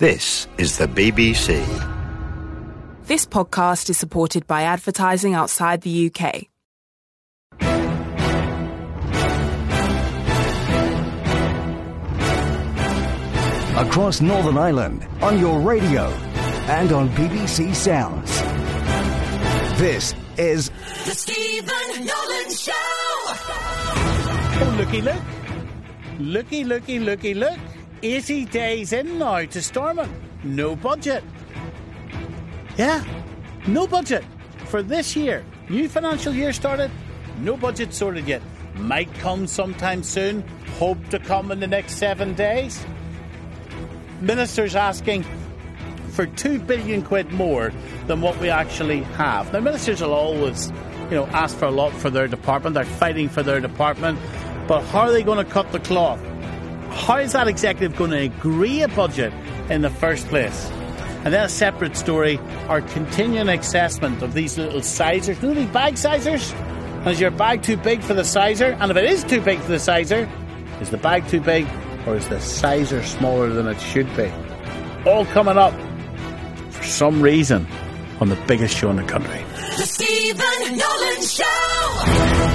This is the BBC. This podcast is supported by advertising outside the UK. Across Northern Ireland, on your radio, and on BBC Sounds. This is The Stephen Nolan Show! Oh, looky look. Looky, looky, looky look. 80 days in now to Stormont. No budget. Yeah, no budget for this year. New financial year started. No budget sorted yet. Might come sometime soon. Hope to come in the next 7 days. Ministers asking for 2 billion quid more than what we actually have. Now, ministers will always, ask for a lot for their department. They're fighting for their department. But how are they going to cut the cloth? How is that executive going to agree a budget in the first place? And then a separate story, our continuing assessment of these little sizers. You know these bag sizers? And is your bag too big for the sizer? And if it is too big for the sizer, is the bag too big or is the sizer smaller than it should be? All coming up, for some reason, on the biggest show in the country. The Stephen Nolan Show!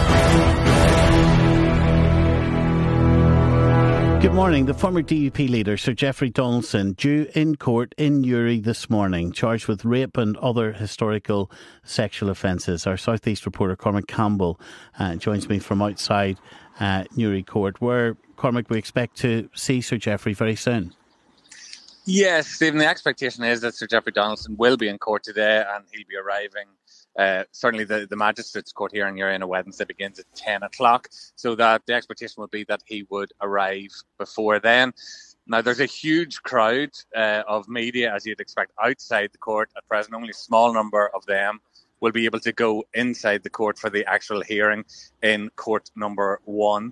Good morning. The former DUP leader, Sir Geoffrey Donaldson, due in court in Newry this morning, charged with rape and other historical sexual offences. Our South East reporter, Cormac Campbell, joins me from outside Newry Court, where, Cormac, we expect to see Sir Geoffrey very soon. Yes, Stephen, the expectation is that Sir Geoffrey Donaldson will be in court today and he'll be arriving. Certainly the Magistrates' Court here in Newry on a Wednesday begins at 10 o'clock, so that the expectation would be that he would arrive before then. Now, there's a huge crowd of media, as you'd expect, outside the court at present. Only a small number of them will be able to go inside the court for the actual hearing in court number 1.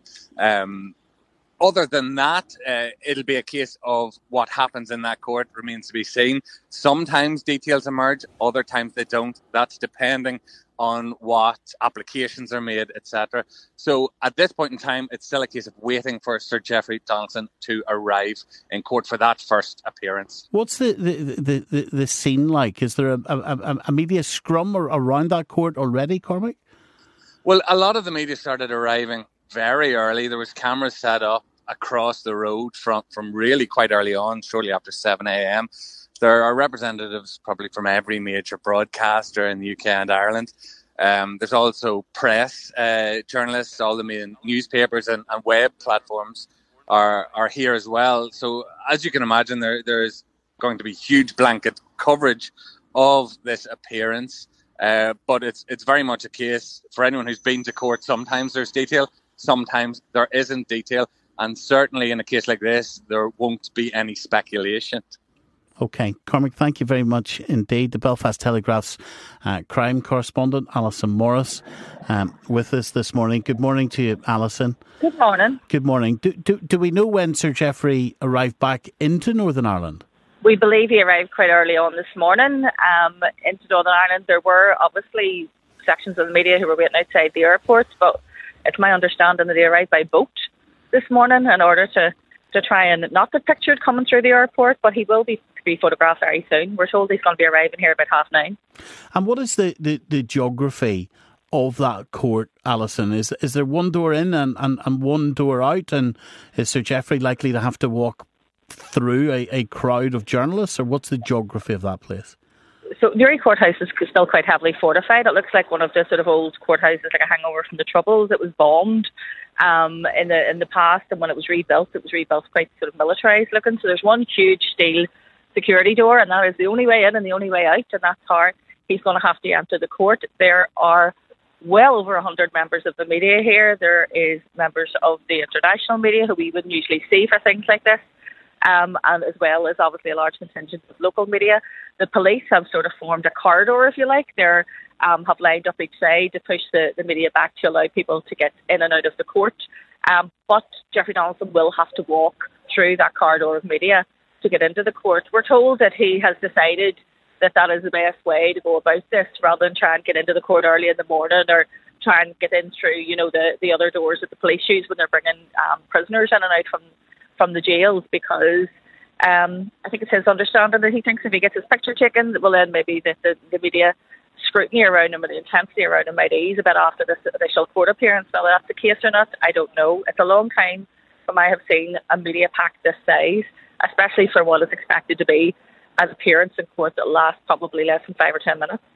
Other than that, it'll be a case of what happens in that court remains to be seen. Sometimes details emerge, other times they don't. That's depending on what applications are made, etc. So at this point in time, it's still a case of waiting for Sir Geoffrey Donaldson to arrive in court for that first appearance. What's the scene like? Is there a media scrum around that court already, Cormac? Well, a lot of the media started arriving very early. There was cameras set up across the road from really quite early on, shortly after 7 a.m. There are representatives probably from every major broadcaster in the UK and Ireland. There's also press, journalists, all the main newspapers and web platforms are here as well. So as you can imagine, there's going to be huge blanket coverage of this appearance. But it's very much a case for anyone who's been to court. Sometimes there's detail, sometimes there isn't detail, and certainly in a case like this, there won't be any speculation. OK, Cormac, thank you very much indeed. The Belfast Telegraph's crime correspondent, Alison Morris, with us this morning. Good morning to you, Alison. Good morning. Good morning. Do we know when Sir Geoffrey arrived back into Northern Ireland? We believe he arrived quite early on this morning into Northern Ireland. There were obviously sections of the media who were waiting outside the airport, but it's my understanding that he arrived by boat this morning in order to try and not get pictured coming through the airport, but he will be photographed very soon. We're told he's going to be arriving here about 9:30. And what is the geography of that court, Alison? Is there one door in and one door out, and is Sir Geoffrey likely to have to walk through a crowd of journalists, or what's the geography of that place? So Newry Courthouse is still quite heavily fortified. It looks like one of the sort of old courthouses, like a hangover from the Troubles. It was bombed in the past, and when it was rebuilt quite sort of militarised looking. So there's one huge steel security door, and that is the only way in and the only way out, and that's how he's going to have to enter the court. There are well over 100 members of the media here. There is members of the international media who we wouldn't usually see for things like this. And as well as obviously a large contingent of local media. The police have sort of formed a corridor, if you like. They have lined up each side to push the media back to allow people to get in and out of the court. But Geoffrey Donaldson will have to walk through that corridor of media to get into the court. We're told that he has decided that is the best way to go about this, rather than try and get into the court early in the morning or try and get in through, the other doors that the police use when they're bringing prisoners in and out from the jails, because I think it's his understanding that he thinks if he gets his picture taken, well then maybe the media scrutiny around him and the intensity around him might ease a bit after this initial court appearance. Whether that's the case or not, I don't know. It's a long time from I have seen a media pack this size, especially for what is expected to be an appearance in court that lasts probably less than 5 or 10 minutes.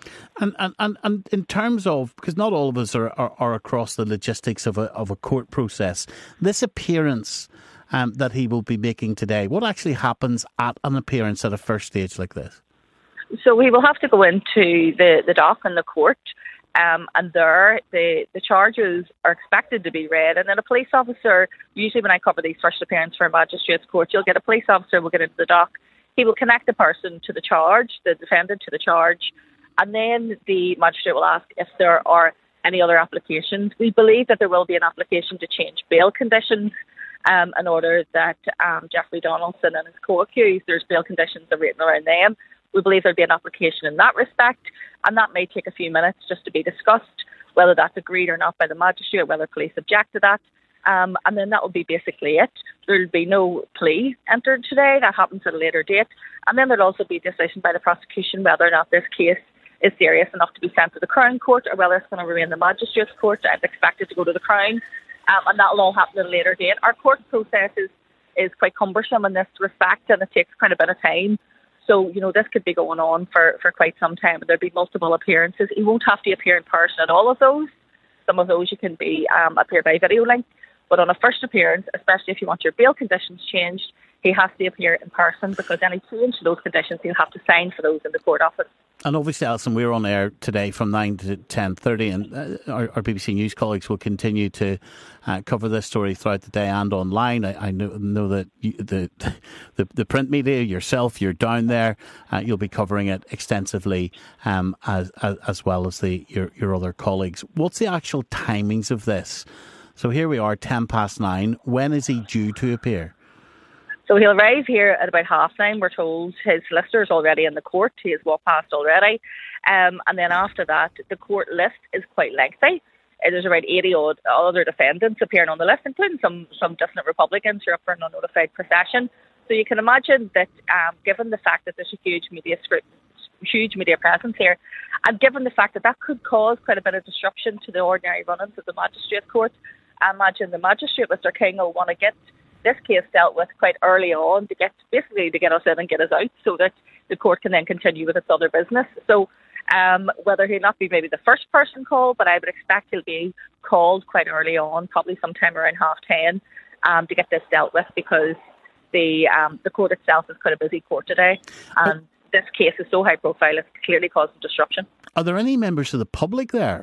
And in terms of, because not all of us are across the logistics of a court process, this appearance that he will be making today, what actually happens at an appearance at a first stage like this? So he will have to go into the dock in the court, and there the charges are expected to be read, and then a police officer, usually when I cover these first appearances for a magistrate's court, you'll get a police officer will get into the dock. He will connect the person to the charge, the defendant to the charge, and then the magistrate will ask if there are any other applications. We believe that there will be an application to change bail conditions in order that Jeffrey Donaldson and his co-accused, there's bail conditions are written around them. We believe there'll be an application in that respect, and that may take a few minutes just to be discussed, whether that's agreed or not by the magistrate, whether police object to that. And then that will be basically it. There'll be no plea entered today. That happens at a later date. And then there'll also be a decision by the prosecution whether or not this case is serious enough to be sent to the Crown Court or whether it's going to remain the Magistrates Court. I'd expect it to go to the Crown, and that will all happen at a later date. Our court process is quite cumbersome in this respect, and it takes quite a bit of time. So, this could be going on for quite some time. There'll be multiple appearances. He won't have to appear in person at all of those. Some of those you can appear by video link. But on a first appearance, especially if you want your bail conditions changed, he has to appear in person, because any change to those conditions, he'll have to sign for those in the court office. And obviously, Alison, we're on air today from 9 to 10:30, and our BBC News colleagues will continue to cover this story throughout the day and online. I know that the print media, yourself, you're down there. You'll be covering it extensively, as well as your other colleagues. What's the actual timings of this? So here we are, 9:10. When is he due to appear? So he'll arrive here at about 9:30. We're told his solicitor is already in the court. He has walked past already. And then after that, the court list is quite lengthy. There's about 80 odd other defendants appearing on the list, including some dissident Republicans who are up for an unnotified procession. So you can imagine that, given the fact that there's a huge media presence here, and given the fact that that could cause quite a bit of disruption to the ordinary run-ins of the Magistrates Court, I imagine the magistrate, Mr. King, will want to get this case dealt with quite early on to get us in and get us out, so that the court can then continue with its other business. So whether he'll not be maybe the first person called, but I would expect he'll be called quite early on, probably sometime around 10:30, to get this dealt with, because the court itself is quite a busy court today, and this case is so high profile it's clearly causing disruption. Are there any members of the public there?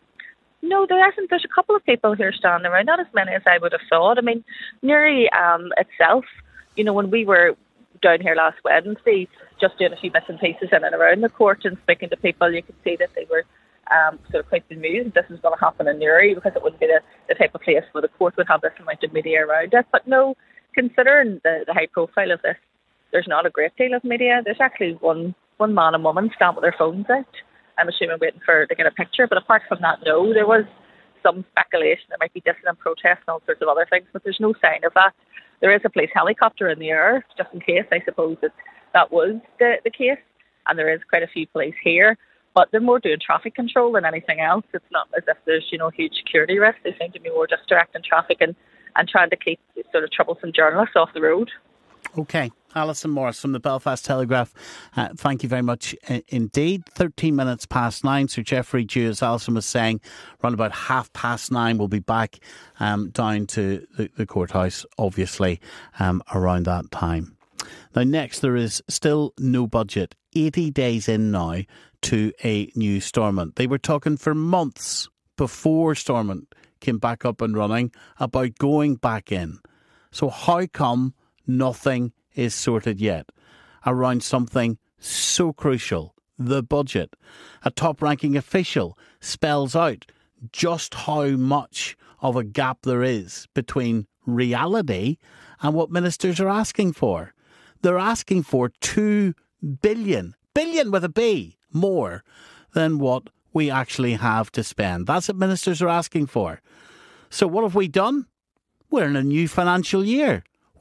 No, there isn't. There's a couple of people here standing around, not as many as I would have thought. I mean, Newry itself, when we were down here last Wednesday, just doing a few bits and pieces in and around the court and speaking to people, you could see that they were sort of quite bemused this is going to happen in Newry, because it wouldn't be the type of place where the court would have this amount of media around it. But no, considering the high profile of this, there's not a great deal of media. There's actually one man and woman standing with their phones out, I'm assuming waiting to get a picture. But apart from that, no, there was some speculation there might be dissident protests and all sorts of other things, but there's no sign of that. There is a police helicopter in the air, just in case. I suppose that was the case, and there is quite a few police here, but they're more doing traffic control than anything else. It's not as if there's huge security risk. They seem to be more just directing traffic and trying to keep sort of troublesome journalists off the road. OK. Alison Morris from the Belfast Telegraph, thank you very much indeed. 13 minutes past 9. Sir Geoffrey Dew, as Alison was saying, around about 9:30 we'll be back down to the courthouse, obviously, around that time. Now, next, there is still no budget. 80 days in now to a new Stormont. They were talking for months before Stormont came back up and running about going back in. So how come nothing is sorted yet around something so crucial, the budget? A top-ranking official spells out just how much of a gap there is between reality and what ministers are asking for. They're asking for 2 billion with a B, more than what we actually have to spend. That's what ministers are asking for. So what have we done? We're in a new financial year.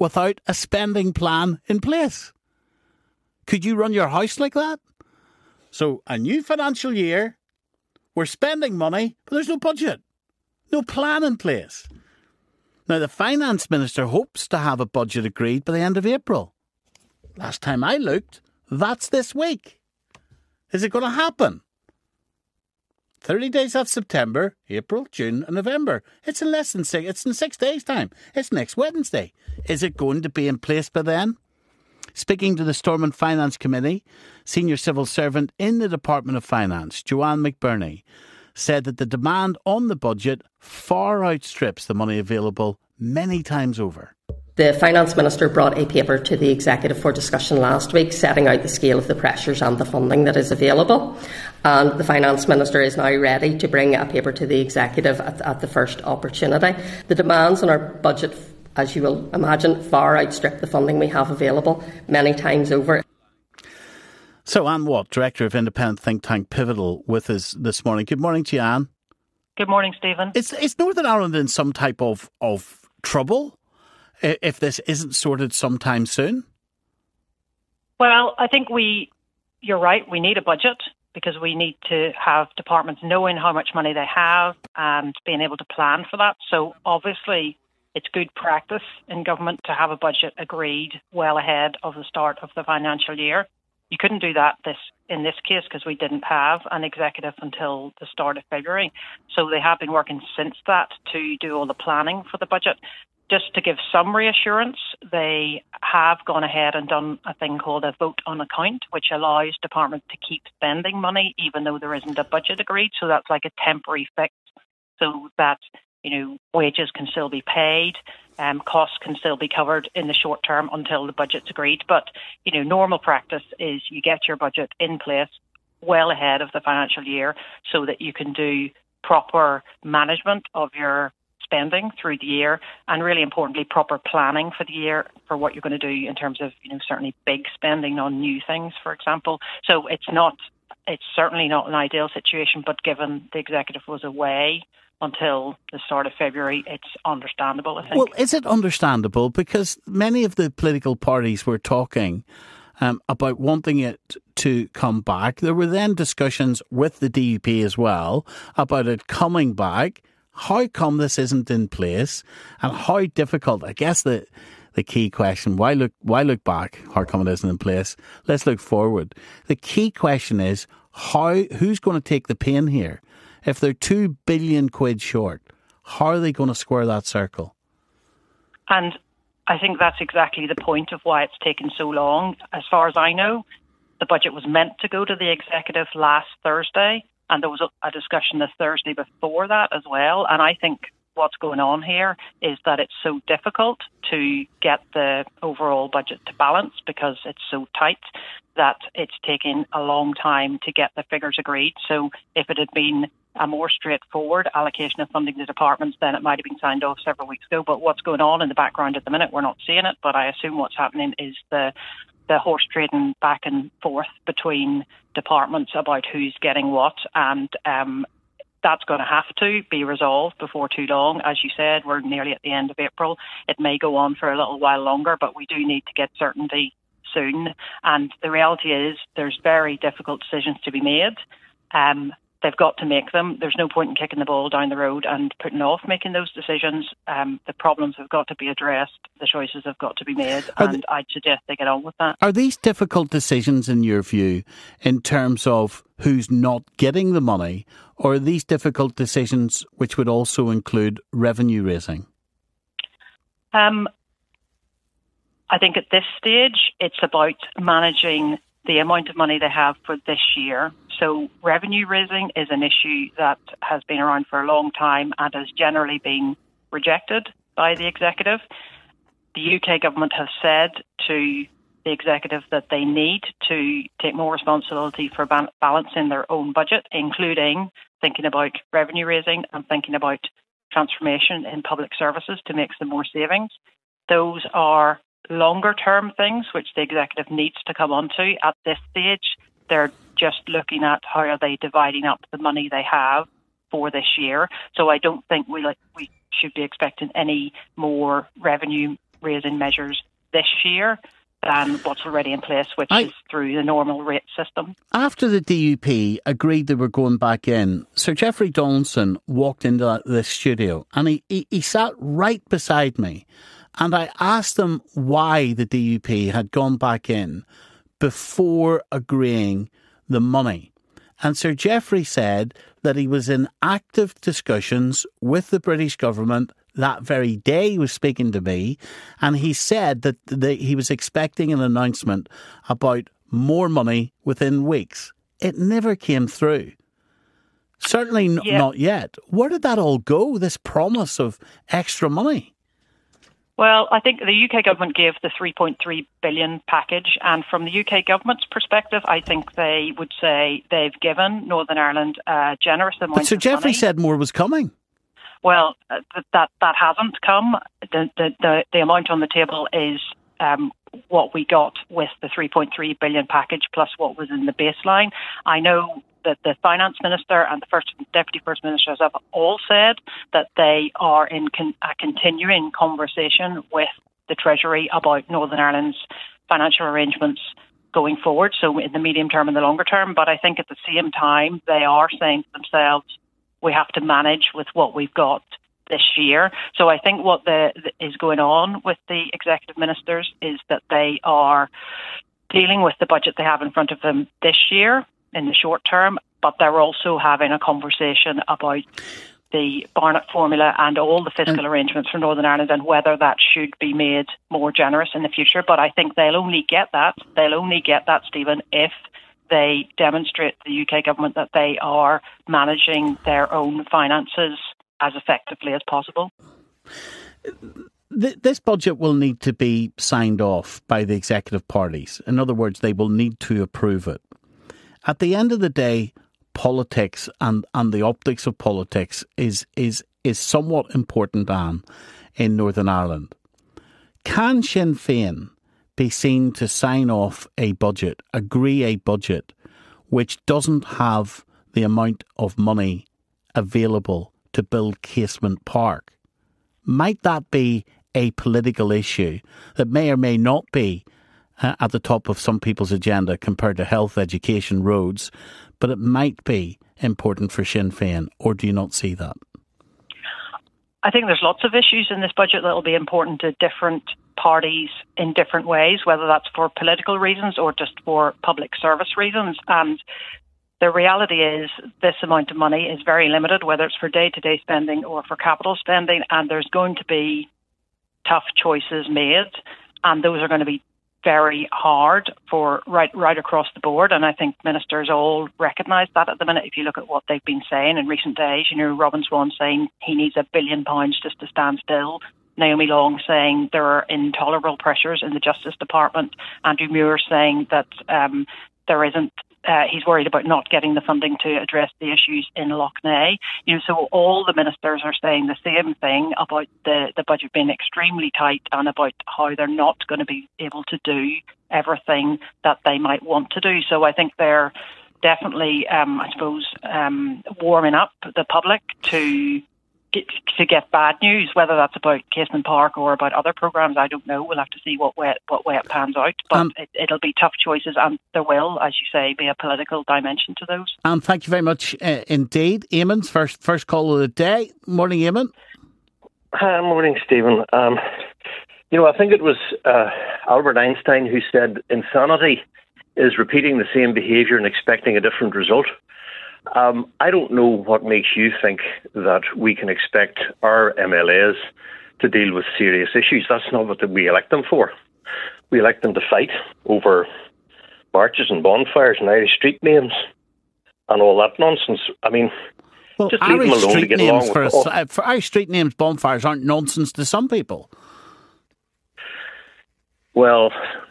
without a spending plan in place? Could you run your house like that? So a new financial year, we're spending money, but there's no budget, no plan in place. Now, the Finance Minister hopes to have a budget agreed by the end of April. Last time I looked, that's this week. Is it going to happen? 30 days of September, April, June and November. It's in 6 days' time. It's next Wednesday. Is it going to be in place by then? Speaking to the Stormont Finance Committee, senior civil servant in the Department of Finance, Joanne McBurney, said that the demand on the budget far outstrips the money available many times over. The Finance Minister brought a paper to the Executive for discussion last week, setting out the scale of the pressures and the funding that is available. And the Finance Minister is now ready to bring a paper to the Executive at the first opportunity. The demands on our budget, as you will imagine, far outstrip the funding we have available many times over. So Anne Watt, Director of Independent Think Tank Pivotal, with us this morning. Good morning to you, Anne. Good morning, Stephen. Is Northern Ireland in some type of trouble if this isn't sorted sometime soon? Well, I think you're right, we need a budget because we need to have departments knowing how much money they have and being able to plan for that. So obviously it's good practice in government to have a budget agreed well ahead of the start of the financial year. You couldn't do that in this case because we didn't have an executive until the start of February. So they have been working since that to do all the planning for the budget. Just to give some reassurance, they have gone ahead and done a thing called a vote on account, which allows departments to keep spending money even though there isn't a budget agreed. So that's like a temporary fix so that, wages can still be paid, costs can still be covered in the short term until the budget's agreed. But, normal practice is you get your budget in place well ahead of the financial year so that you can do proper management of your spending through the year and, really importantly, proper planning for the year for what you're going to do in terms of, certainly big spending on new things, for example. So it's certainly not an ideal situation, but given the executive was away until the start of February, it's understandable, I think. Well, is it understandable? Because many of the political parties were talking about wanting it to come back. There were then discussions with the DUP as well about it coming back. How come this isn't in place? And how difficult, I guess the key question, why look back? How come it isn't in place? Let's look forward. The key question is, who's going to take the pain here? If they're £2 billion short, how are they going to square that circle? And I think that's exactly the point of why it's taken so long. As far as I know, the budget was meant to go to the executive last Thursday, and there was a discussion the Thursday before that as well. And I think what's going on here is that it's so difficult to get the overall budget to balance because it's so tight that it's taken a long time to get the figures agreed. So if it had been a more straightforward allocation of funding to departments, then it might have been signed off several weeks ago. But what's going on in the background at the minute, we're not seeing it. But I assume what's happening is the horse trading back and forth between departments about who's getting what. And that's going to have to be resolved before too long. As you said, we're nearly at the end of April. It may go on for a little while longer, but we do need to get certainty soon. And the reality is there's very difficult decisions to be made. They've got to make them. There's no point in kicking the ball down the road and putting off making those decisions. The problems have got to be addressed. The choices have got to be made. And I'd suggest they get on with that. Are these difficult decisions, in your view, in terms of who's not getting the money, or are these difficult decisions which would also include revenue raising? I think at this stage, it's about managing the amount of money they have for this year. So revenue raising is an issue that has been around for a long time and has generally been rejected by the executive. The UK government has said to the executive that they need to take more responsibility for balancing their own budget, including thinking about revenue raising and thinking about transformation in public services to make some more savings. Those are longer term things which the executive needs to come onto. At this stage, they're just looking at how are they dividing up the money they have for this year. So I don't think we should be expecting any more revenue raising measures this year than what's already in place, which is through the normal rate system. After the DUP agreed they were going back in, Sir Geoffrey Donaldson walked into the studio and he sat right beside me, and I asked him why the DUP had gone back in before agreeing the money. And Sir Geoffrey said that he was in active discussions with the British government that very day he was speaking to me, and he said that he was expecting an announcement about more money within weeks. It never came through. Certainly not yet. Where did that all go, this promise of extra money? Well, I think the UK government gave the 3.3 billion package, and from the UK government's perspective, I think they would say they've given Northern Ireland a generous amount of money. But Sir Geoffrey said more was coming. Well, that hasn't come. The amount on the table is what we got with the 3.3 billion package plus what was in the baseline. I know that the Finance Minister and the First and Deputy First Ministers have all said that they are in a continuing conversation with the Treasury about Northern Ireland's financial arrangements going forward, so in the medium term and the longer term. But I think at the same time, they are saying to themselves, we have to manage with what we've got this year. So I think what is going on with the executive ministers is that they are dealing with the budget they have in front of them this year in the short term, but they're also having a conversation about the Barnett formula and all the fiscal arrangements for Northern Ireland and whether that should be made more generous in the future. But I think they'll only get that, Stephen, if they demonstrate to the UK government that they are managing their own finances as effectively as possible. This budget will need to be signed off by the executive parties. In other words, they will need to approve it. At the end of the day, politics and the optics of politics is somewhat important, Anne, in Northern Ireland. Can Sinn Féin be seen to sign off a budget, agree a budget, which doesn't have the amount of money available to build Casement Park? Might that be a political issue that may or may not be at the top of some people's agenda compared to health, education, roads, but it might be important for Sinn Féin, or do you not see that? I think there's lots of issues in this budget that will be important to different parties in different ways, whether that's for political reasons or just for public service reasons. And the reality is this amount of money is very limited, whether it's for day-to-day spending or for capital spending, and there's going to be tough choices made, and those are going to be very hard for right across the board. And I think ministers all recognise that at the minute. If you look at what they've been saying in recent days, Robin Swan saying he needs £1 billion just to stand still. Naomi Long saying there are intolerable pressures in the Justice Department. Andrew Muir saying that there isn't. He's worried about not getting the funding to address the issues in Loughnane. So all the ministers are saying the same thing about the budget being extremely tight and about how they're not going to be able to do everything that they might want to do. So I think they're definitely, warming up the public to get bad news, whether that's about Casement Park or about other programmes. I don't know. We'll have to see what way it pans out. But it'll be tough choices, and there will, as you say, be a political dimension to those. And thank you very much indeed. Eamon's first call of the day. Morning, Eamon. Hi, morning, Stephen. I think it was Albert Einstein who said insanity is repeating the same behaviour and expecting a different result. I don't know what makes you think that we can expect our MLAs to deal with serious issues. That's not what we elect them for. We elect them to fight over marches and bonfires and Irish street names and all that nonsense. I mean, just leave them alone to get along with it. For Irish street names, bonfires aren't nonsense to some people. Well,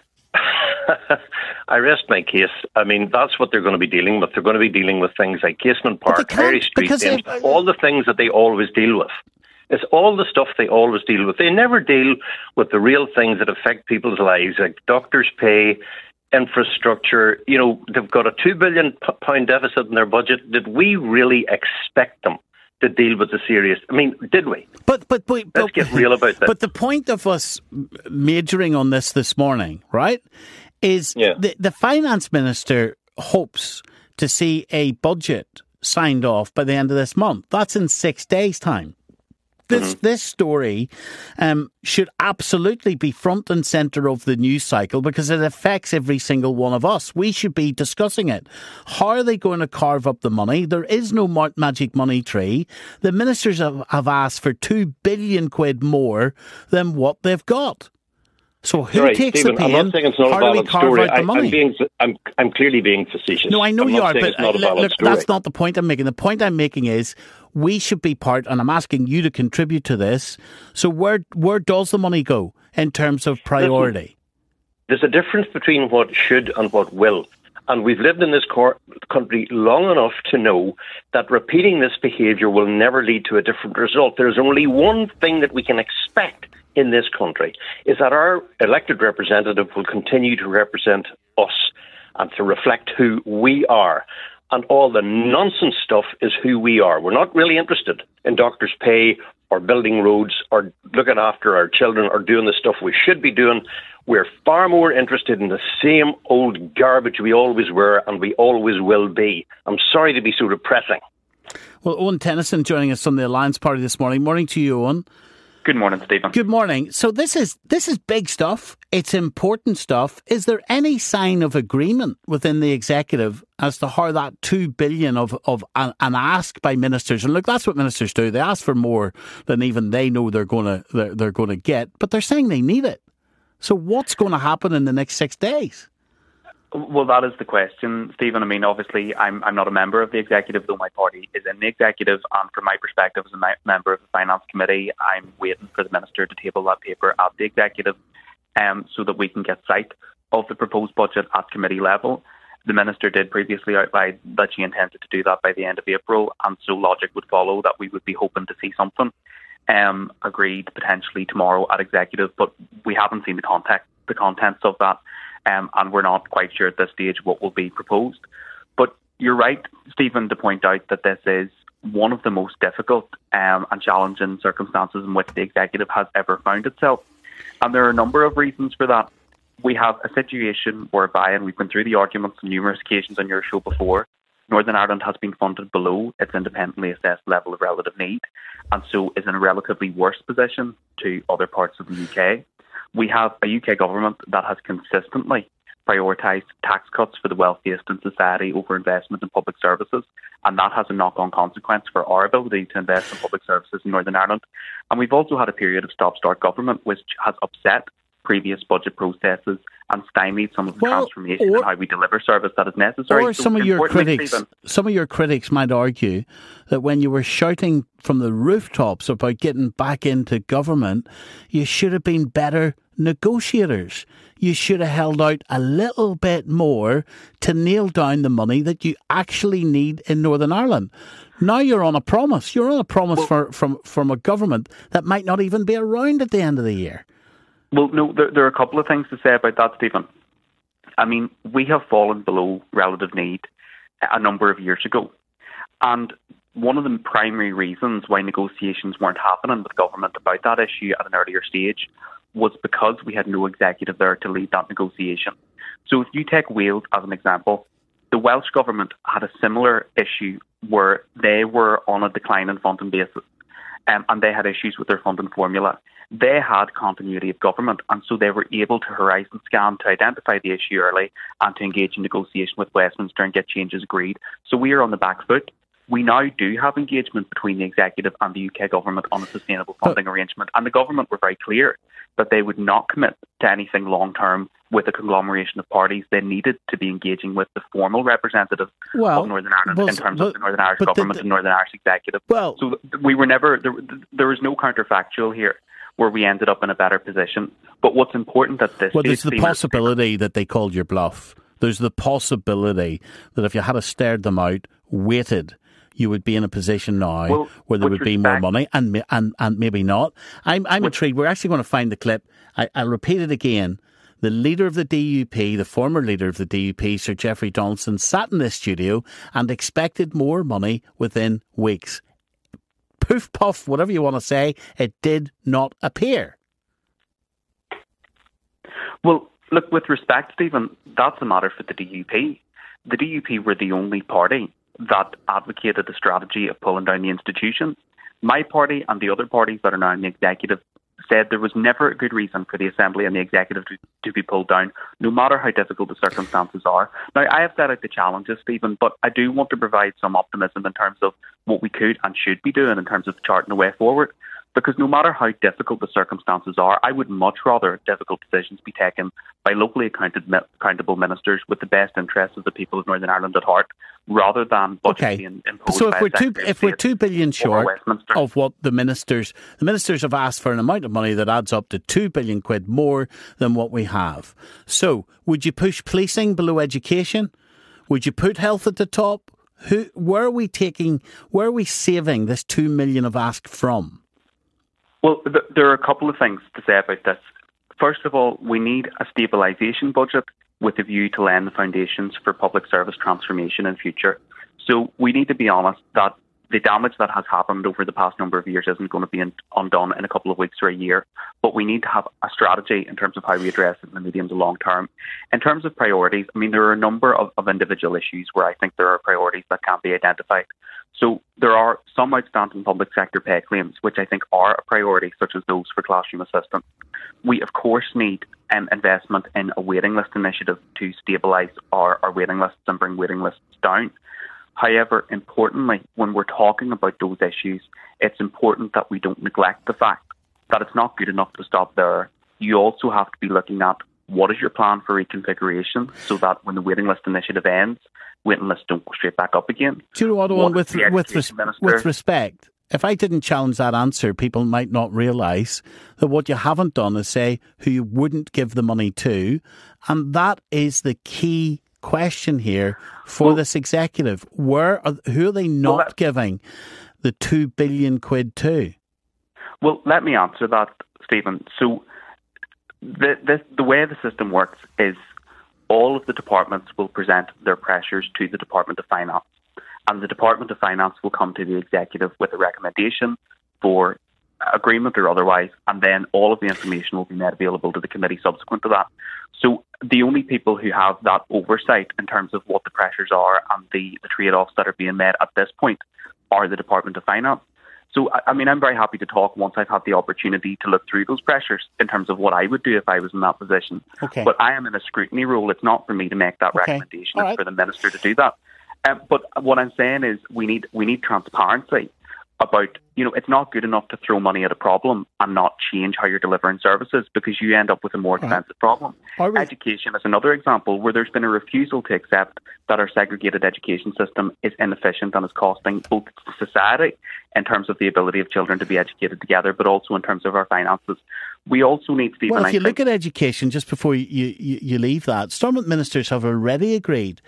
I rest my case. I mean, that's what they're going to be dealing with. They're going to be dealing with things like Casement Park, Irish street names, all the things that they always deal with. It's all the stuff they always deal with. They never deal with the real things that affect people's lives, like doctors' pay, infrastructure. They've got a £2 billion deficit in their budget. Did we really expect them to deal with the serious. I mean, did we? But let's get real about this. But the point of us majoring on this morning, right, is the finance minister hopes to see a budget signed off by the end of this month. That's in 6 days' time. This story should absolutely be front and centre of the news cycle because it affects every single one of us. We should be discussing it. How are they going to carve up the money? There is no magic money tree. The ministers have asked for $2 billion more than what they've got. So who takes Stephen, the pain? I'm not saying it's not How a do we valid carve story. out the money? I'm clearly being facetious. No, I know you are, but look, story. That's not the point I'm making. The point I'm making is we should be part, and I'm asking you to contribute to this. So where does the money go in terms of priority? Listen, there's a difference between what should and what will. And we've lived in this country long enough to know that repeating this behaviour will never lead to a different result. There's only one thing that we can expect in this country, is that our elected representative will continue to represent us and to reflect who we are. And all the nonsense stuff is who we are. We're not really interested in doctors' pay or building roads or looking after our children or doing the stuff we should be doing. We're far more interested in the same old garbage we always were and we always will be. I'm sorry to be so depressing. Well, Owen Tennyson joining us from the Alliance Party this morning. Morning to you, Owen. Good morning, Stephen. Good morning. So this is big stuff. It's important stuff. Is there any sign of agreement within the executive as to how that $2 billion of an ask by ministers? And look, that's what ministers do. They ask for more than even they know they're going to get, but they're saying they need it. So what's going to happen in the next 6 days? Well, that is the question, Stephen. I mean, obviously, I'm not a member of the executive, though my party is in the executive. And from my perspective as a member of the Finance Committee, I'm waiting for the Minister to table that paper at the executive so that we can get sight of the proposed budget at committee level. The Minister did previously outline that she intended to do that by the end of April, and so logic would follow that we would be hoping to see something agreed potentially tomorrow at executive, but we haven't seen the contents of that. And we're not quite sure at this stage what will be proposed. But you're right, Stephen, to point out that this is one of the most difficult and challenging circumstances in which the executive has ever found itself. And there are a number of reasons for that. We have a situation whereby, and we've been through the arguments on numerous occasions on your show before, Northern Ireland has been funded below its independently assessed level of relative need, and so is in a relatively worse position to other parts of the UK. We have a UK government that has consistently prioritised tax cuts for the wealthiest in society over investment in public services, and that has a knock-on consequence for our ability to invest in public services in Northern Ireland. And we've also had a period of stop-start government which has upset previous budget processes and stymied some of the transformation in how we deliver service that is necessary. Or some of your critics might argue that when you were shouting from the rooftops about getting back into government, you should have been better negotiators. You should have held out a little bit more to nail down the money that you actually need in Northern Ireland. Now you're on a promise. You're on a promise from a government that might not even be around at the end of the year. Well, no, there are a couple of things to say about that, Stephen. I mean, we have fallen below relative need a number of years ago. And one of the primary reasons why negotiations weren't happening with government about that issue at an earlier stage was because we had no executive there to lead that negotiation. So if you take Wales as an example, the Welsh government had a similar issue where they were on a decline in funding basis. And they had issues with their funding formula. They had continuity of government, and so they were able to horizon scan to identify the issue early and to engage in negotiation with Westminster and get changes agreed. So we are on the back foot. We now do have engagement between the executive and the UK government on a sustainable funding arrangement, and the government were very clear that they would not commit to anything long-term with a conglomeration of parties. They needed to be engaging with the formal representative of Northern Ireland in terms of the Northern Irish government and Northern Irish executive. So we were never, there was no counterfactual here where we ended up in a better position. But what's important at this stage... Well, there's the possibility that they called your bluff. There's the possibility that if you had stared them out, waited, you would be in a position now where there would be more money, and maybe not. I'm intrigued. We're actually going to find the clip. I'll repeat it again. The leader of the DUP, the former leader of the DUP, Sir Jeffrey Donaldson, sat in this studio and expected more money within weeks. poof puff, whatever you want to say, it did not appear. Well, look, with respect, Stephen, that's a matter for the DUP. The DUP were the only party that advocated the strategy of pulling down the institutions. My party and the other parties that are now in the executive said there was never a good reason for the Assembly and the executive to be pulled down, no matter how difficult the circumstances are. Now, I have set out the challenges, Stephen, but I do want to provide some optimism in terms of what we could and should be doing in terms of charting a way forward. Because no matter how difficult the circumstances are, I would much rather difficult decisions be taken by locally accountable ministers with the best interests of the people of Northern Ireland at heart, rather than budget being imposed. So by if we're $2 billion short of what the ministers have asked for an amount of money that adds up to £2 billion more than what we have. So would you push policing below education? Would you put health at the top? Where are we saving this $2 million of ask from? Well, there are a couple of things to say about this. First of all, we need a stabilisation budget with a view to laying the foundations for public service transformation in future. So we need to be honest that the damage that has happened over the past number of years isn't going to be undone in a couple of weeks or a year, but we need to have a strategy in terms of how we address it in the medium to long term. In terms of priorities, I mean, there are a number of individual issues where I think there are priorities that can be identified. So there are some outstanding public sector pay claims, which I think are a priority, such as those for classroom assistants. We, of course, need investment in a waiting list initiative to stabilise our waiting lists and bring waiting lists down. However, importantly, when we're talking about those issues, it's important that we don't neglect the fact that it's not good enough to stop there. You also have to be looking at what is your plan for reconfiguration so that when the waiting list initiative ends, waiting lists don't go straight back up again. Do you know what, Owen, with respect, if I didn't challenge that answer, people might not realise that what you haven't done is say who you wouldn't give the money to, and that is the key question here for this executive. Who are they not giving the £2 billion to? Well, let me answer that, Stephen. So the way the system works is all of the departments will present their pressures to the Department of Finance, and the Department of Finance will come to the executive with a recommendation for agreement or otherwise, and then all of the information will be made available to the committee subsequent to that. So the only people who have that oversight in terms of what the pressures are and the trade-offs that are being made at this point are the Department of Finance. So, I mean, I'm very happy to talk once I've had the opportunity to look through those pressures in terms of what I would do if I was in that position. Okay. But I am in a scrutiny role. It's not for me to make that recommendation. It's for the Minister to do that. But what I'm saying is we need transparency about, it's not good enough to throw money at a problem and not change how you're delivering services, because you end up with a more expensive problem. Education is another example where there's been a refusal to accept that our segregated education system is inefficient and is costing both society in terms of the ability of children to be educated together, but also in terms of our finances. We also need, Stephen, well, if you look at education, just before you leave that, Stormont ministers have already agreed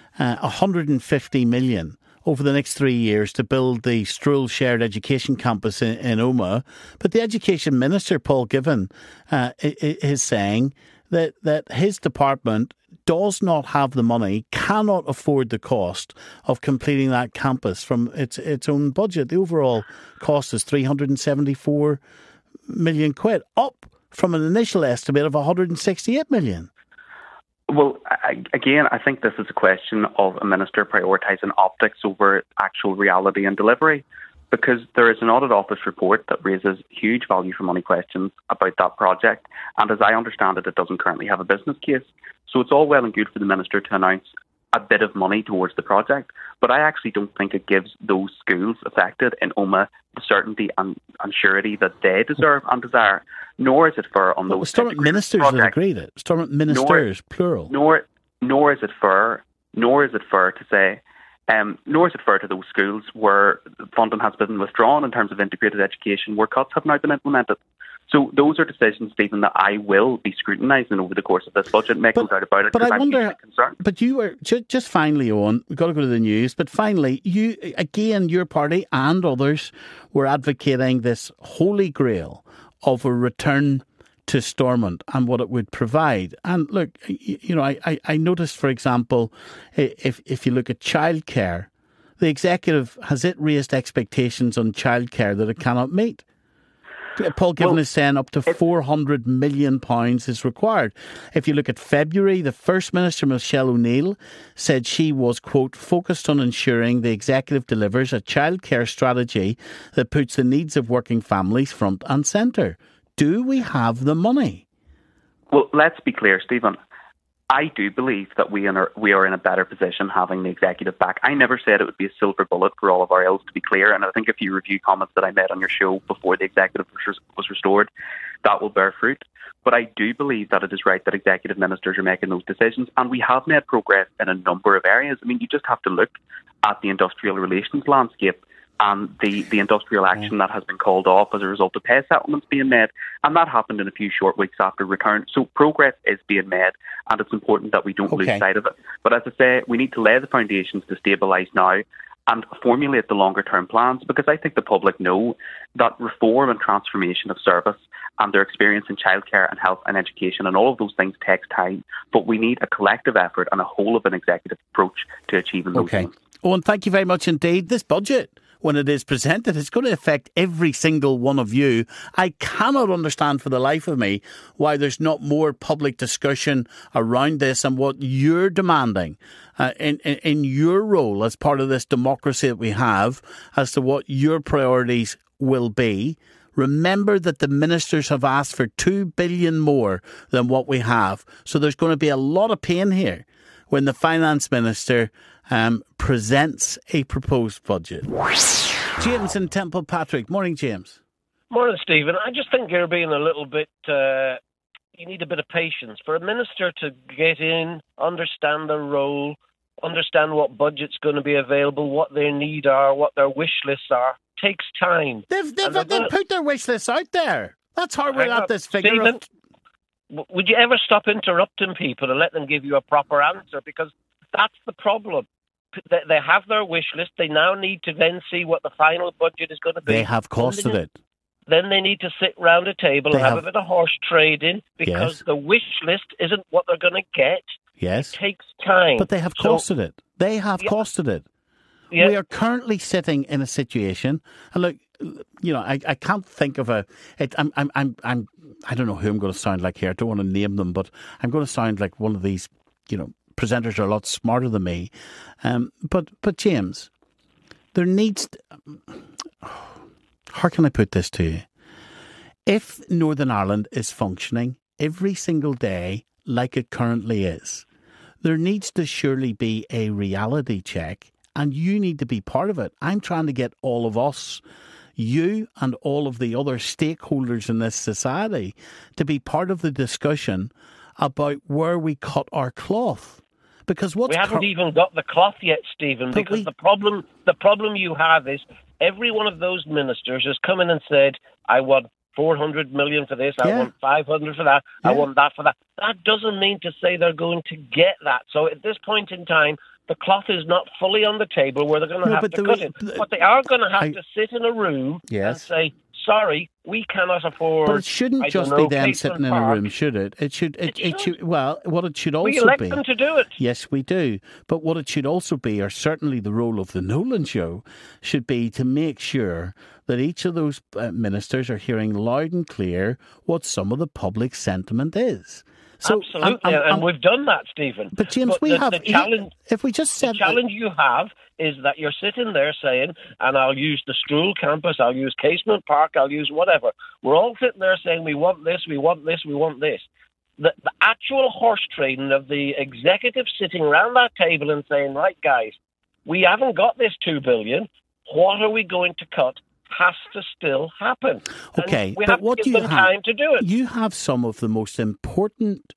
150 million over the next 3 years to build the Stroll Shared Education Campus in Omagh. But the Education Minister, Paul Givan, is saying that his department does not have the money, cannot afford the cost of completing that campus from its own budget. The overall cost is 374 million quid, up from an initial estimate of 168 million. Well, again, I think this is a question of a minister prioritising optics over actual reality and delivery, because there is an Audit Office report that raises huge value for money questions about that project, and as I understand it, it doesn't currently have a business case. So it's all well and good for the minister to announce a bit of money towards the project, but I actually don't think it gives those schools affected in Omagh the certainty and surety that they deserve and desire. Nor is it fair on those. Stormont ministers have agreed it. Stormont ministers, plural. Nor is it fair to say. Nor is it fair to those schools where funding has been withdrawn in terms of integrated education, where cuts have now been implemented. So those are decisions, Stephen, that I will be scrutinising over the course of this budget, make no doubt about it. But I wonder, but you were, just finally, Owen, we've got to go to the news, but finally, your party and others were advocating this holy grail of a return to Stormont and what it would provide. And look, I noticed, for example, if you look at childcare, the executive, has it raised expectations on childcare that it cannot meet? Paul Givan is saying up to £400 million is required. If you look at February, the First Minister, Michelle O'Neill, said she was, quote, focused on ensuring the executive delivers a childcare strategy that puts the needs of working families front and centre. Do we have the money? Well, let's be clear, Stephen. I do believe that we are in a better position having the executive back. I never said it would be a silver bullet for all of our ills, to be clear. And I think if you review comments that I made on your show before the executive was restored, that will bear fruit. But I do believe that it is right that executive ministers are making those decisions. And we have made progress in a number of areas. I mean, you just have to look at the industrial relations landscape and the industrial action that has been called off as a result of pay settlements being made. And that happened in a few short weeks after return. So progress is being made, and it's important that we don't lose sight of it. But as I say, we need to lay the foundations to stabilise now and formulate the longer-term plans, because I think the public know that reform and transformation of service and their experience in childcare and health and education and all of those things takes time. But we need a collective effort and a whole of an executive approach to achieving those things. Owen, thank you very much indeed. This budget, when it is presented, it's going to affect every single one of you. I cannot understand for the life of me why there's not more public discussion around this and what you're demanding in your role as part of this democracy that we have as to what your priorities will be. Remember that the ministers have asked for $2 billion more than what we have. So there's going to be a lot of pain here when the finance minister presents a proposed budget. James in Temple Patrick. Morning, James. Morning, Stephen. I just think you're being a little bit... you need a bit of patience. For a minister to get in, understand their role, understand what budget's going to be available, what their needs are, what their wish lists are, takes time. They've put their wish lists out there. That's how we're at this figure. Stephen, would you ever stop interrupting people and let them give you a proper answer? Because that's the problem. They have their wish list. They now need to then see what the final budget is going to be. They have costed it. Then they need to sit round a table and have a bit of horse trading, because the wish list isn't what they're going to get. Yes. It takes time. But they have costed it. They have costed it. Yeah. We are currently sitting in a situation, and look, you know, I can't think of I don't know who I'm going to sound like here. I don't want to name them, but I'm going to sound like one of these, you know, presenters are a lot smarter than me. But James, there needs how can I put this to you? If Northern Ireland is functioning every single day like it currently is, there needs to surely be a reality check, and you need to be part of it. I'm trying to get all of us, you and all of the other stakeholders in this society, to be part of the discussion about where we cut our cloth. Because we haven't even got the cloth yet, Stephen, because the problem you have is every one of those ministers has come in and said, I want 400 million for this, I want 500 for that, I want that for that. That doesn't mean to say they're going to get that. So at this point in time, the cloth is not fully on the table where they're going to have to cut it. But they are going to have to sit in a room and say, sorry, we cannot afford... But it shouldn't just be them sitting in a room, should it? It should. Well, what it should also be... We elect them to do it. Yes, we do. But what it should also be, or certainly the role of the Nolan Show, should be to make sure that each of those ministers are hearing loud and clear what some of the public sentiment is. So, absolutely, and we've done that, Stephen. But James, the challenge. If we just said the challenge you have is that you're sitting there saying, and I'll use the Stroul campus, I'll use Casement Park, I'll use whatever. We're all sitting there saying we want this, we want this, we want this. The actual horse trading of the executive sitting around that table and saying, right, guys, we haven't got this $2 billion. What are we going to cut? Has to still happen. Okay, we have to give them time to do it. You have some of the most important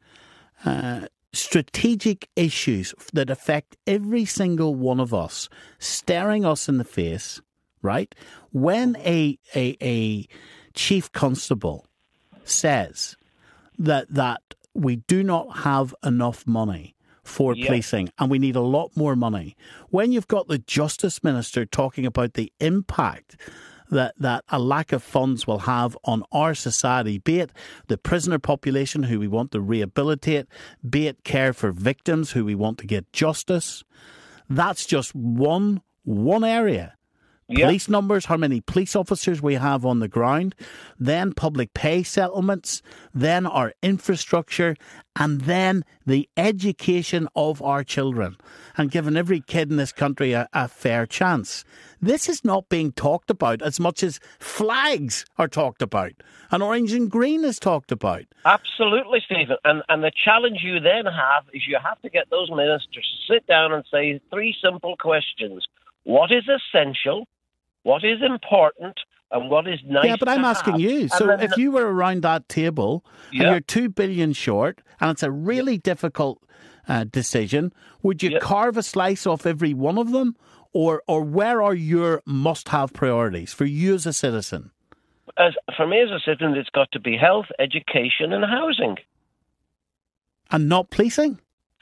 strategic issues that affect every single one of us, staring us in the face, right? When a chief constable says that we do not have enough money for policing and we need a lot more money, when you've got the Justice Minister talking about the impact that a lack of funds will have on our society, be it the prisoner population who we want to rehabilitate, be it care for victims who we want to get justice, that's just one one area. Police numbers, how many police officers we have on the ground, then public pay settlements, then our infrastructure, and then the education of our children, and giving every kid in this country a fair chance. This is not being talked about as much as flags are talked about and orange and green is talked about. Absolutely, Stephen. And the challenge you then have is you have to get those ministers to sit down and say 3 simple questions. What is essential? What is important and what is nice? Yeah, but I'm asking you. So if you were around that table and you're $2 billion short and it's a really difficult decision, would you carve a slice off every one of them? Or where are your must-have priorities for you as a citizen? For me as a citizen, it's got to be health, education and housing. And not policing?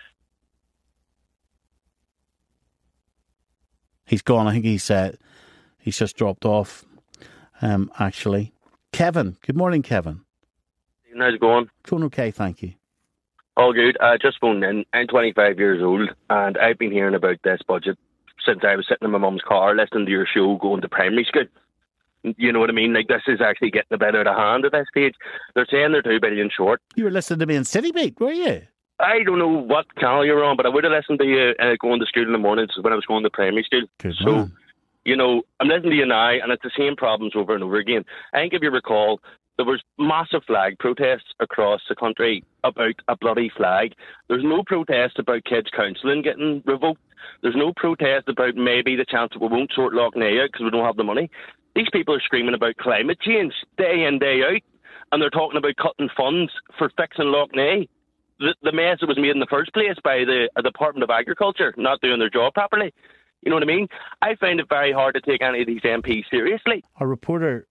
He's gone. I think he's just dropped off, actually. Kevin. Good morning, Kevin. How's it going? Going okay, thank you. All good. I just phoned in. I'm 25 years old, and I've been hearing about this budget since I was sitting in my mum's car listening to your show going to primary school. You know what I mean? Like, this is actually getting a bit out of hand at this stage. They're saying they're $2 billion short. You were listening to me in City Beat, were you? I don't know what channel you're on, but I would have listened to you going to school in the mornings when I was going to primary school. Good so, man. You know, I'm listening to you now, and it's the same problems over and over again. I think if you recall, there was massive flag protests across the country about a bloody flag. There's no protest about kids' counselling getting revoked. There's no protest about maybe the chance that we won't sort Lough Neagh out because we don't have the money. These people are screaming about climate change day in, day out, and they're talking about cutting funds for fixing Lough Neagh. The mess that was made in the first place by the Department of Agriculture not doing their job properly. You know what I mean? I find it very hard to take any of these MPs seriously. Our reporter,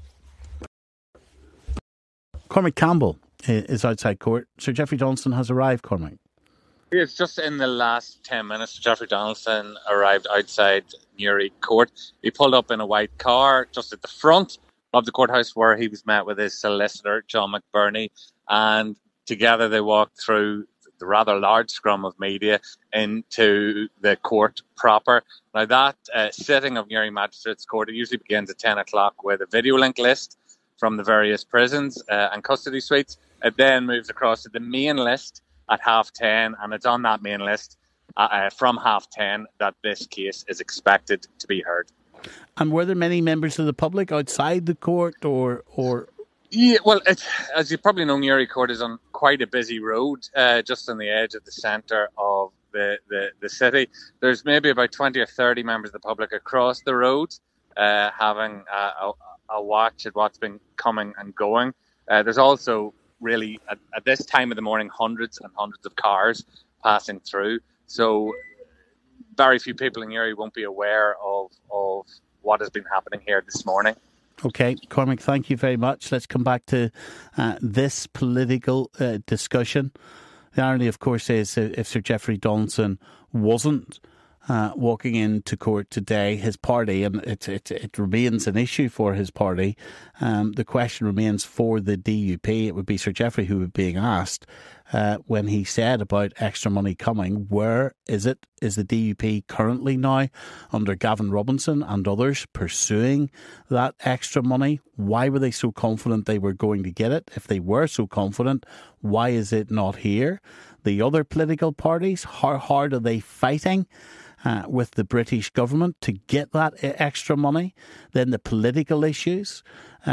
Cormac Campbell, is outside court. Sir Jeffrey Donaldson has arrived, Cormac. It's just in the last 10 minutes, Jeffrey Donaldson arrived outside Newry Court. He pulled up in a white car just at the front of the courthouse where he was met with his solicitor, John McBurney, and together they walked through the rather large scrum of media into the court proper. Now that sitting of Newry Magistrates Court, it usually begins at 10 o'clock with a video link list from the various prisons and custody suites. It then moves across to the main list at 10:30, and it's on that main list from 10:30 that this case is expected to be heard. And were there many members of the public outside the court or... Yeah, well, as you probably know, Newry Court is on quite a busy road, just on the edge of the centre of the city. There's maybe about 20 or 30 members of the public across the road having a watch at what's been coming and going. There's also really, at this time of the morning, hundreds and hundreds of cars passing through. So very few people in Newry won't be aware of what has been happening here this morning. Okay, Cormac, thank you very much. Let's come back to this political discussion. The irony, of course, is if Sir Jeffrey Donaldson wasn't walking into court today, his party, and it remains an issue for his party, the question remains for the DUP. It would be Sir Jeffrey who would be being asked when he said about extra money coming. Where is it? Is the DUP currently now, under Gavin Robinson and others, pursuing that extra money? Why were they so confident they were going to get it? If they were so confident, why is it not here? The other political parties, how hard are they fighting with the British government to get that extra money? Then the political issues.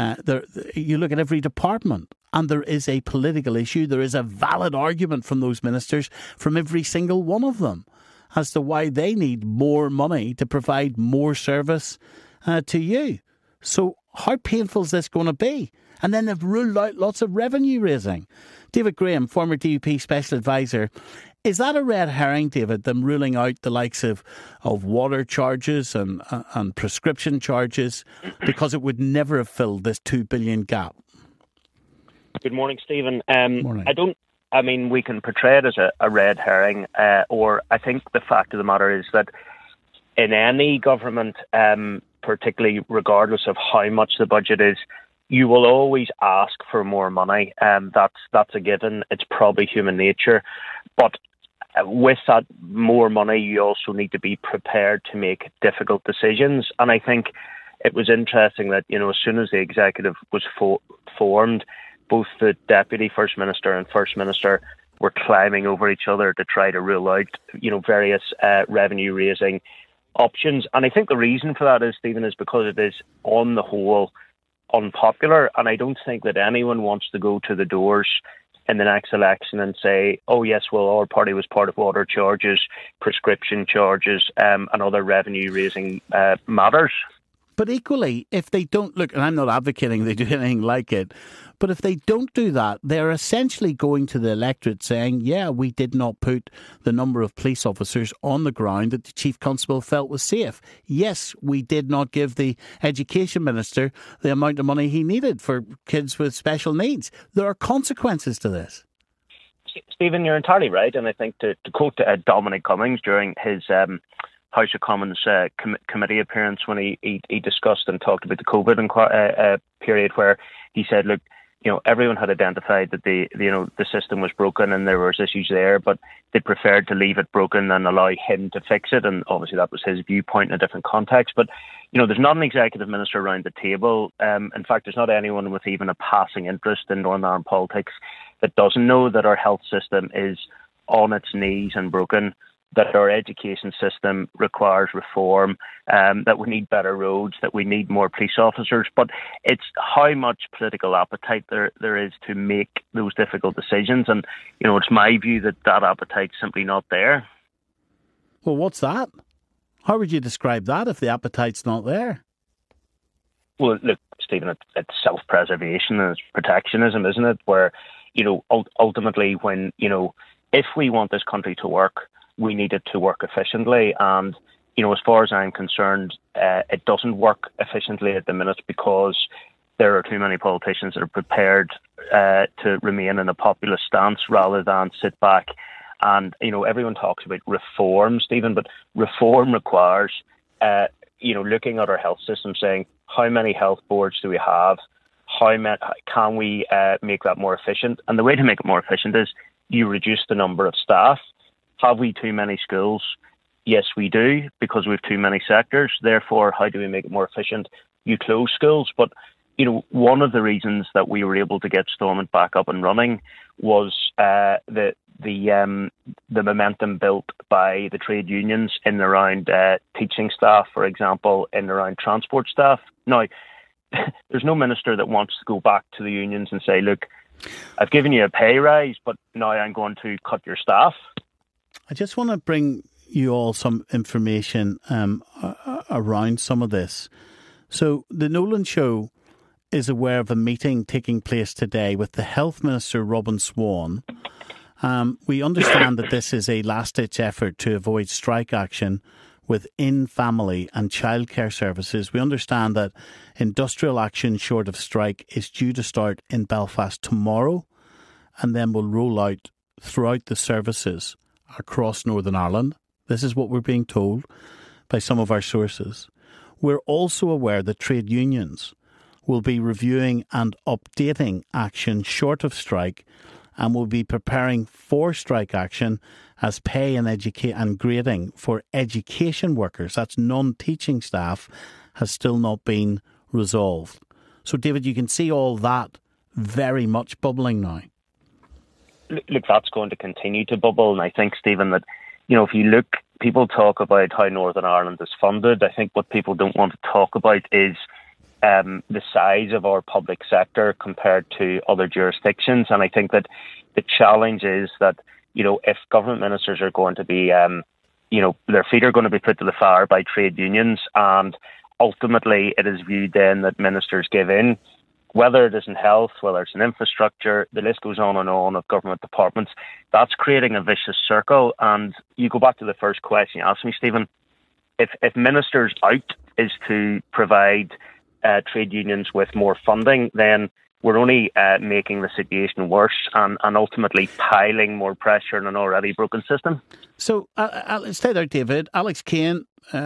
You look at every department and there is a political issue. There is a valid argument from those ministers, from every single one of them, as to why they need more money to provide more service to you. So how painful is this going to be? And then they've ruled out lots of revenue raising. David Graham, former DUP Special Advisor, is that a red herring, David, them ruling out the likes of water charges and prescription charges because it would never have filled this $2 billion gap? Good morning, Stephen. Morning. We can portray it as a red herring, or I think the fact of the matter is that in any government, particularly regardless of how much the budget is, you will always ask for more money. That's a given. It's probably human nature. But with that more money, you also need to be prepared to make difficult decisions. And I think it was interesting that, as soon as the executive was formed, both the Deputy First Minister and First Minister were climbing over each other to try to rule out, various revenue-raising options. And I think the reason for that is, Stephen, is because it is, on the whole, unpopular. And I don't think that anyone wants to go to the doors in the next election and say, oh, yes, well, our party was part of water charges, prescription charges, and other revenue-raising matters. But equally, if they don't look, and I'm not advocating they do anything like it, but if they don't do that, they're essentially going to the electorate saying, yeah, we did not put the number of police officers on the ground that the Chief Constable felt was safe. Yes, we did not give the Education Minister the amount of money he needed for kids with special needs. There are consequences to this. Stephen, you're entirely right. And I think to quote Dominic Cummings during his House of Commons committee appearance when he discussed and talked about the COVID period, where he said, look, everyone had identified that the system was broken and there was issues there, but they preferred to leave it broken than allow him to fix it. And obviously that was his viewpoint in a different context. But, there's not an executive minister around the table. In fact, there's not anyone with even a passing interest in Northern Ireland politics that doesn't know that our health system is on its knees and broken, that our education system requires reform, that we need better roads, that we need more police officers. But it's how much political appetite there is to make those difficult decisions. And, it's my view that appetite's simply not there. Well, what's that? How would you describe that if the appetite's not there? Well, look, Stephen, it's self-preservation and it's protectionism, isn't it? Where, ultimately when, if we want this country to work, we need it to work efficiently. And, as far as I'm concerned, it doesn't work efficiently at the minute because there are too many politicians that are prepared to remain in a populist stance rather than sit back. And, everyone talks about reform, Stephen, but reform requires, looking at our health system, saying, how many health boards do we have? How can we make that more efficient? And the way to make it more efficient is you reduce the number of staff. Have we too many schools? Yes, we do, because we have too many sectors. Therefore, how do we make it more efficient? You close schools. But, one of the reasons that we were able to get Stormont back up and running was the momentum built by the trade unions in and around teaching staff, for example, in and around transport staff. Now, there's no minister that wants to go back to the unions and say, look, I've given you a pay rise, but now I'm going to cut your staff. I just want to bring you all some information around some of this. So the Nolan Show is aware of a meeting taking place today with the Health Minister, Robin Swan. We understand that this is a last-ditch effort to avoid strike action within family and childcare services. We understand that industrial action short of strike is due to start in Belfast tomorrow and then will roll out throughout the services across Northern Ireland. This is what we're being told by some of our sources. We're also aware that trade unions will be reviewing and updating action short of strike and will be preparing for strike action as pay and grading for education workers, that's non-teaching staff, has still not been resolved. So, David, you can see all that very much bubbling now. Look, that's going to continue to bubble. And I think, Stephen, that, if you look, people talk about how Northern Ireland is funded. I think what people don't want to talk about is the size of our public sector compared to other jurisdictions. And I think that the challenge is that, if government ministers are going to be, their feet are going to be put to the fire by trade unions, and ultimately it is viewed then that ministers give in, whether it is in health, whether it's in infrastructure, the list goes on and on of government departments. That's creating a vicious circle. And you go back to the first question you asked me, Stephen, if ministers' out is to provide trade unions with more funding, then we're only making the situation worse and ultimately piling more pressure on an already broken system. So, stay there, David. Alex Kane,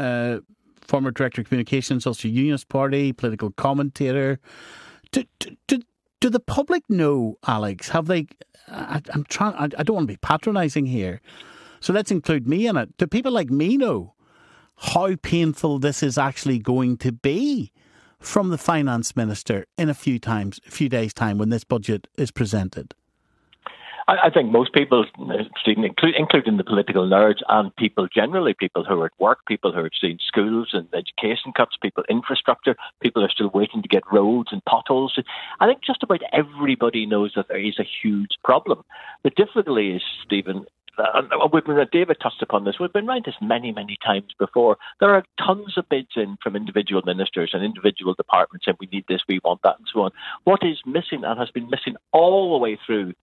former Director of Communications, Ulster Unionist Party, political commentator. Do the public know, Alex? Have they? I don't want to be patronising here. So let's include me in it. Do people like me know how painful this is actually going to be from the Finance Minister in a few days' time when this budget is presented? I think most people, Stephen, including the political nerds and people generally, people who are at work, people who are seeing schools and education cuts, people infrastructure, people are still waiting to get roads and potholes. I think just about everybody knows that there is a huge problem. The difficulty is, Stephen, David touched upon this. We've been around this many, many times before. There are tons of bids in from individual ministers and individual departments saying we need this, we want that, and so on. What is missing and has been missing all the way through,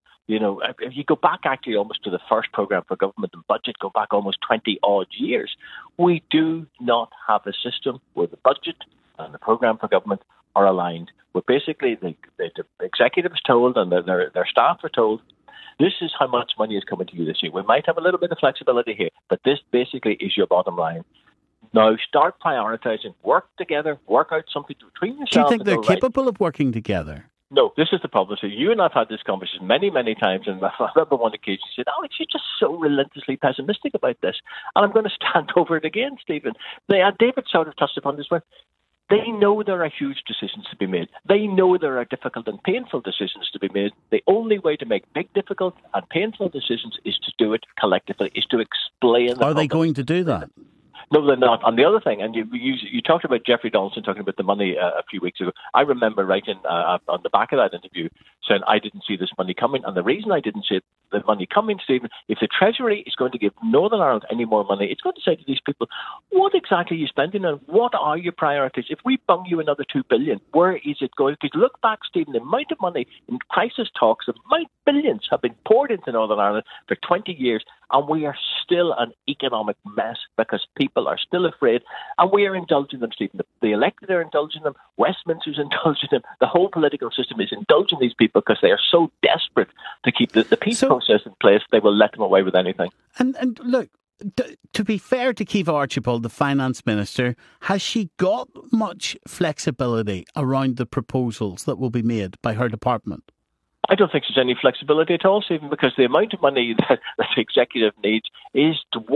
if you go back actually almost to the first programme for government and budget, go back almost 20 odd years, we do not have a system where the budget and the programme for government are aligned. Where basically the executive is told and their staff are told, this is how much money is coming to you this year. We might have a little bit of flexibility here, but this basically is your bottom line. Now start prioritising, work together, work out something between yourselves. Do you think they're capable of working together? No, this is the problem. So you and I have had this conversation many, many times, and I remember one occasion you said, Alex, you're just so relentlessly pessimistic about this. And I'm going to stand over it again, Stephen. David sort of touched upon this one. They know there are huge decisions to be made. They know there are difficult and painful decisions to be made. The only way to make big, difficult and painful decisions is to do it collectively, is to explain. Are they going to do that? No, they're not. And the other thing, and you talked about Jeffrey Donaldson talking about the money a few weeks ago. I remember writing on the back of that interview saying I didn't see this money coming. And the reason I didn't see the money coming, Stephen, if the Treasury is going to give Northern Ireland any more money, it's going to say to these people, what exactly are you spending on? What are your priorities? If we bung you another $2 billion, where is it going? Because look back, Stephen, the amount of money in crisis talks, the amount billions have been poured into Northern Ireland for 20 years, and we are still an economic mess because people are still afraid, and we are indulging them, Stephen. The elected are indulging them, Westminster's indulging them, the whole political system is indulging these people because they are so desperate to keep the peace process in place, they will let them away with anything. And look, to be fair to Caoimhe Archibald, the Finance Minister, has she got much flexibility around the proposals that will be made by her department? I don't think there's any flexibility at all, Stephen, because the amount of money that the executive needs is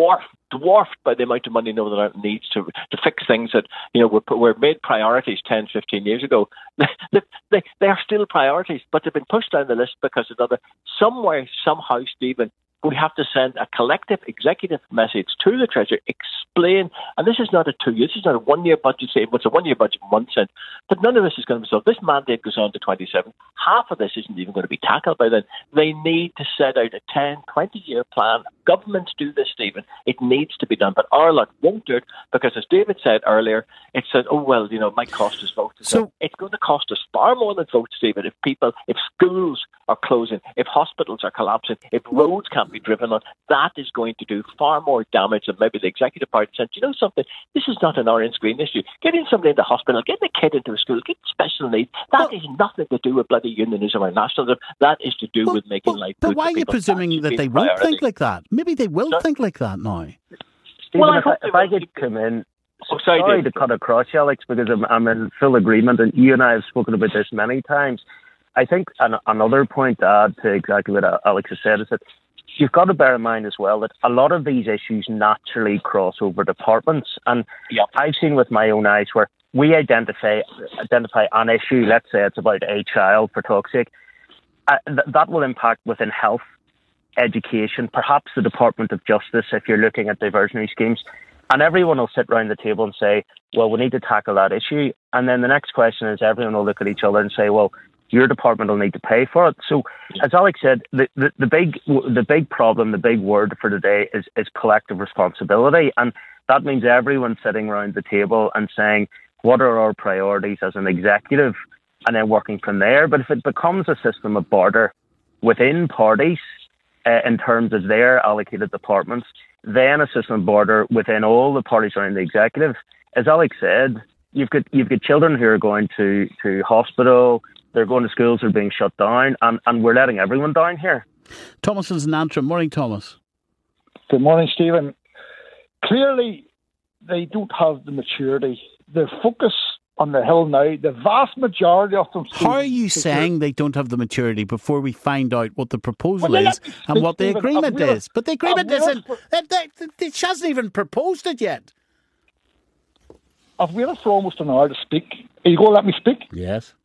dwarfed by the amount of money Northern Ireland needs to fix things that were made priorities 10, 15 years ago. They are still priorities, but they've been pushed down the list because somewhere, somehow, Stephen, we have to send a collective executive message to the Treasury, explain, and this is not a 2 year, this is not a 1 year budget, say it's a 1 year budget 1 cent, but none of this is going to be solved. This mandate goes on to 27. Half of this isn't even going to be tackled by then. They need to set out a 10, 20 year plan. Governments do this, Stephen. It needs to be done, but Ireland won't do it because, as David said earlier, it said, it might cost us votes. So it's going to cost us far more than votes, Stephen, if schools are closing, if hospitals are collapsing, if roads can't be driven on. That is going to do far more damage than maybe the executive party said, you know something, this is not an orange green issue. Getting somebody into hospital, getting a kid into a school, getting special needs, that is nothing to do with bloody unionism or nationalism. That is to do with making life good. But why are you presuming that they won't think like that? Maybe they will think like that now. Stephen, if I could come in, sorry to cut across you, Alex, because I'm in full agreement, and you and I have spoken about this many times. I think another point to add to exactly what Alex has said is that you've got to bear in mind as well that a lot of these issues naturally cross over departments. And I've seen with my own eyes where we identify an issue, let's say it's about a child, for talk's sake, that will impact within health, education, perhaps the Department of Justice if you're looking at diversionary schemes. And everyone will sit around the table and say, well, we need to tackle that issue. And then the next question is everyone will look at each other and say, well, your department will need to pay for it. So, as Alex said, the big problem, the big word for today is collective responsibility. And that means everyone sitting around the table and saying, what are our priorities as an executive? And then working from there. But if it becomes a system of barter within parties in terms of their allocated departments, then a system of barter within all the parties around the executive, as Alex said, you've got children who are going to hospital, they're going to schools that are being shut down, and we're letting everyone down here. Thomas is in Antrim. Morning, Thomas. Good morning, Stephen. Clearly, they don't have the maturity. The focus on the hill now. The vast majority of them... How are you saying they don't have the maturity before we find out what the proposal is and what the agreement is? But the agreement isn't... She hasn't even proposed it yet. I've waited for almost an hour to speak. Are you going to let me speak? Yes.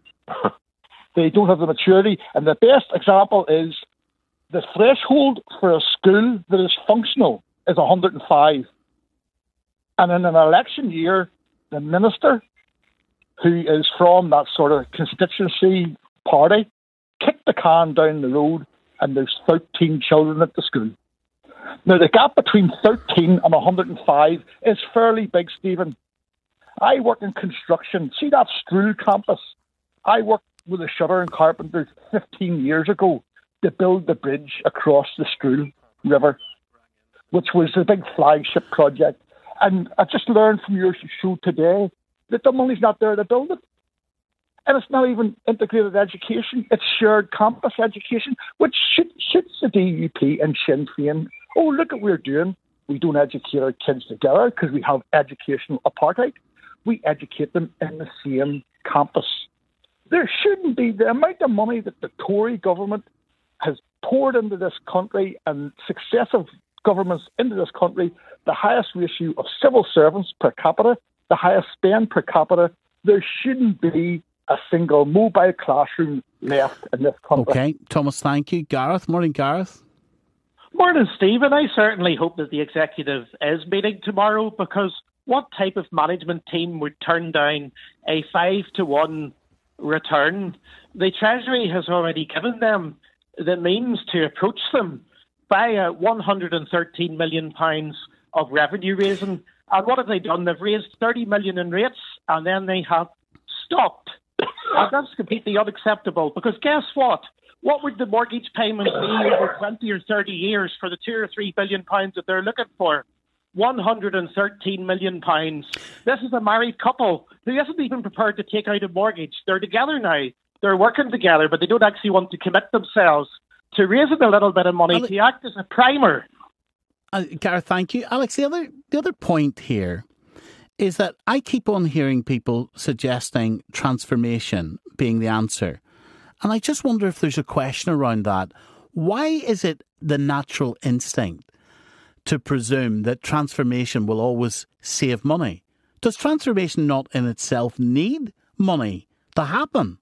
They don't have the maturity. And the best example is the threshold for a school that is functional is 105. And in an election year, the minister, who is from that sort of constituency party, kicked the can down the road, and there's 13 children at the school. Now, the gap between 13 and 105 is fairly big, Stephen. I work in construction. See that Stroul campus? I worked with a shutter and carpenters 15 years ago to build the bridge across the Stroul River, which was a big flagship project. And I just learned from your show today that the money's not there to build it. And it's not even integrated education. It's shared campus education, which suits the DUP and Sinn Féin. Oh, look at what we're doing. We don't educate our kids together because we have educational apartheid. We educate them in the same campus. There shouldn't be the amount of money that the Tory government has poured into this country and successive governments into this country, the highest ratio of civil servants per capita, the highest spend per capita. There shouldn't be a single mobile classroom left in this country. Okay, Thomas, thank you. Gareth, morning, Gareth. Morning, Stephen. I certainly hope that the executive is meeting tomorrow, because what type of management team would turn down a 5-1 return? The Treasury has already given them the means to approach them by £113 million of revenue raising. And what have they done? They've raised 30 million in rates, and then they have stopped. And that's completely unacceptable, because guess what? What would the mortgage payment be over 20 or 30 years for the £2 or £3 billion that they're looking for? £113 million. This is a married couple who isn't even prepared to take out a mortgage. They're together now. They're working together, but they don't actually want to commit themselves to raising a little bit of money to act as a primer. Gareth, thank you. Alex, the other point here is that I keep on hearing people suggesting transformation being the answer. And I just wonder if there's a question around that. Why is it the natural instinct to presume that transformation will always save money? Does transformation not in itself need money to happen?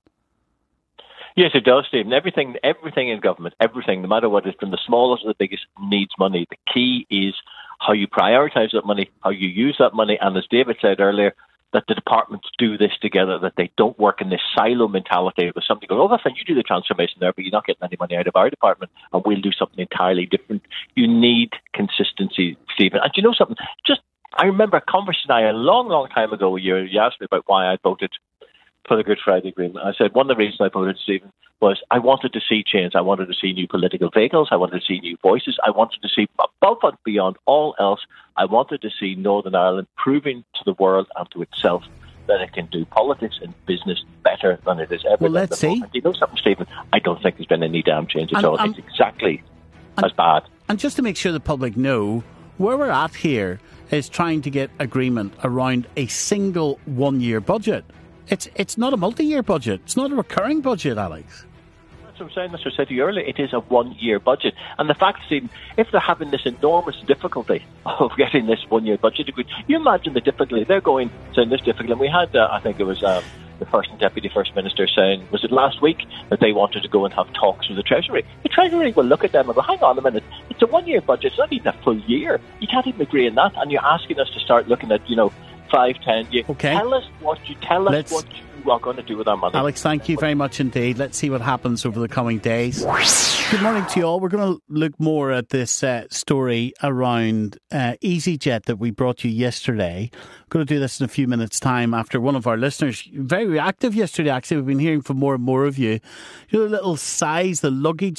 Yes, it does, Stephen. Everything in government, everything, no matter what, is from the smallest to the biggest, needs money. The key is how you prioritise that money, how you use that money, and as David said earlier, that the departments do this together, that they don't work in this silo mentality where somebody goes, oh, that's fine, you do the transformation there, but you're not getting any money out of our department, and we'll do something entirely different. You need consistency, Stephen. And do you know something? I remember a conversation a long, long time ago. You asked me about why I voted for the Good Friday Agreement. I said one of the reasons I voted, Stephen, was I wanted to see change. I wanted to see new political vehicles. I wanted to see new voices. I wanted to see, above and beyond all else, I wanted to see Northern Ireland proving to the world and to itself that it can do politics and business better than it has ever done. Well, let's see. And you know something, Stephen? I don't think there's been any damn change at all. It's exactly as bad. And just to make sure the public know, where we're at here is trying to get agreement around a single one-year budget. It's not a multi-year budget. It's not a recurring budget, Alex. That's what I'm saying. That's what I said to you earlier. It is a one-year budget. And the fact, Stephen, if they're having this enormous difficulty of getting this one-year budget agreed, you imagine the difficulty. They're going saying this difficult. And we had, I think it was the First and Deputy First Minister saying, was it last week, that they wanted to go and have talks with the Treasury. The Treasury will look at them and go, hang on a minute, it's a one-year budget. It's not even a full year. You can't even agree on that. And you're asking us to start looking at, 5, 10 years. Okay. Tell us what you are going to do with our money. Alex, thank you very much indeed. Let's see what happens over the coming days. Good morning to you all. We're going to look more at this story around EasyJet that we brought you yesterday. We're going to do this in a few minutes' time after one of our listeners, very reactive yesterday actually, we've been hearing from more and more of you. The little size, the luggage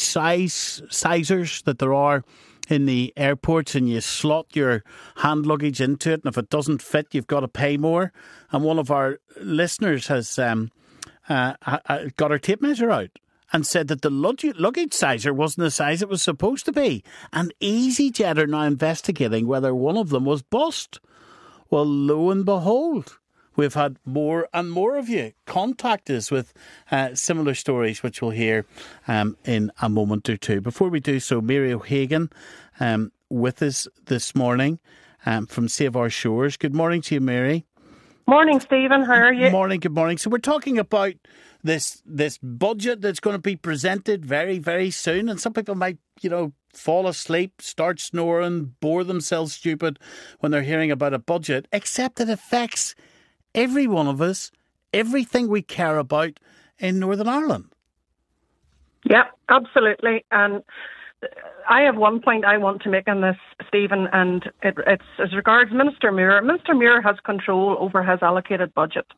sizers that there are in the airports, and you slot your hand luggage into it, and if it doesn't fit, you've got to pay more. And one of our listeners has got her tape measure out and said that the luggage sizer wasn't the size it was supposed to be. And EasyJet are now investigating whether one of them was bust. Well, lo and behold, we've had more and more of you contact us with similar stories, which we'll hear in a moment or two. Before we do so, Mary O'Hagan with us this morning from Save Our Shores. Good morning to you, Mary. Morning, Stephen. How are you? Morning, good morning. So we're talking about this budget that's going to be presented very, very soon, and some people might, fall asleep, start snoring, bore themselves stupid when they're hearing about a budget, except it affects every one of us, everything we care about in Northern Ireland. Yeah, absolutely. And I have one point I want to make on this, Stephen, and it's as regards Minister Muir. Minister Muir has control over his allocated budget,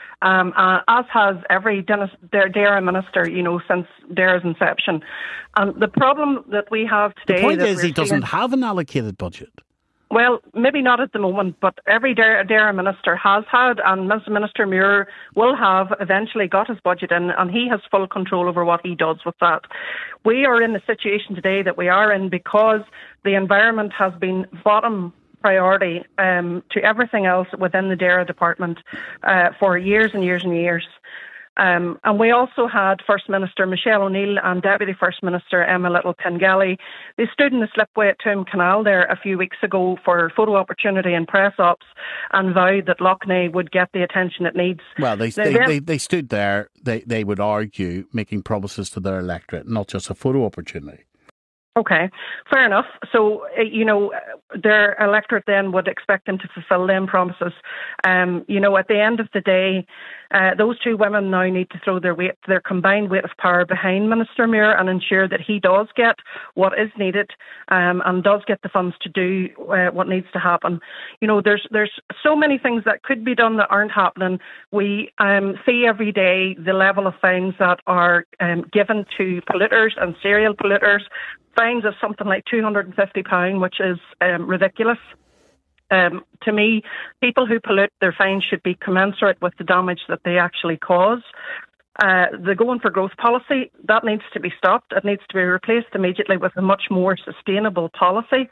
as has every DAERA minister, since DAERA's inception. The problem that we have today... The point is he doesn't have an allocated budget. Well, maybe not at the moment, but every DAERA minister has had, and Minister Muir will have eventually got his budget in, and he has full control over what he does with that. We are in the situation today that we are in because the environment has been bottom priority to everything else within the DAERA department for years and years and years. And we also had First Minister Michelle O'Neill and Deputy First Minister Emma Little-Pengelly. They stood in the slipway at Toome Canal there a few weeks ago for photo opportunity and press ops and vowed that Loughney would get the attention it needs. Well, they stood there, they would argue, making promises to their electorate, not just a photo opportunity. Okay, fair enough. So, their electorate then would expect them to fulfil them promises. At the end of the day, those two women now need to throw their combined weight of power behind Minister Muir and ensure that he does get what is needed and does get the funds to do what needs to happen. There's so many things that could be done that aren't happening. We see every day the level of fines that are given to polluters and serial polluters. Fines of something like £250, which is ridiculous. To me, people who pollute, their fines should be commensurate with the damage that they actually cause. The Going for Growth policy, that needs to be stopped. It needs to be replaced immediately with a much more sustainable policy.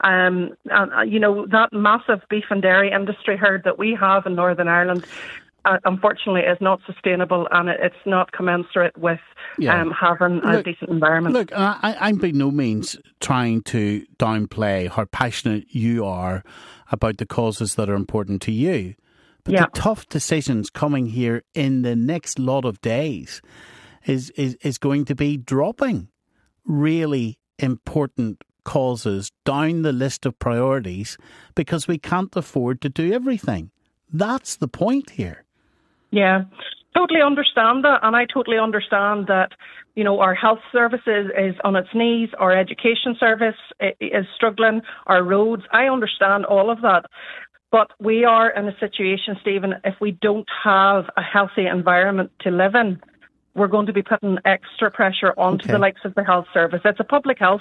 That massive beef and dairy industry herd that we have in Northern Ireland, unfortunately, is not sustainable, and it's not commensurate with having a decent environment. Look, I'm by no means trying to downplay how passionate you are about the causes that are important to you. But the tough decisions coming here in the next lot of days is going to be dropping really important causes down the list of priorities because we can't afford to do everything. That's the point here. Yeah, totally understand that. And I totally understand that, our health services is on its knees, our education service is struggling, our roads. I understand all of that. But we are in a situation, Stephen, if we don't have a healthy environment to live in, we're going to be putting extra pressure onto the likes of the health service. It's a public health,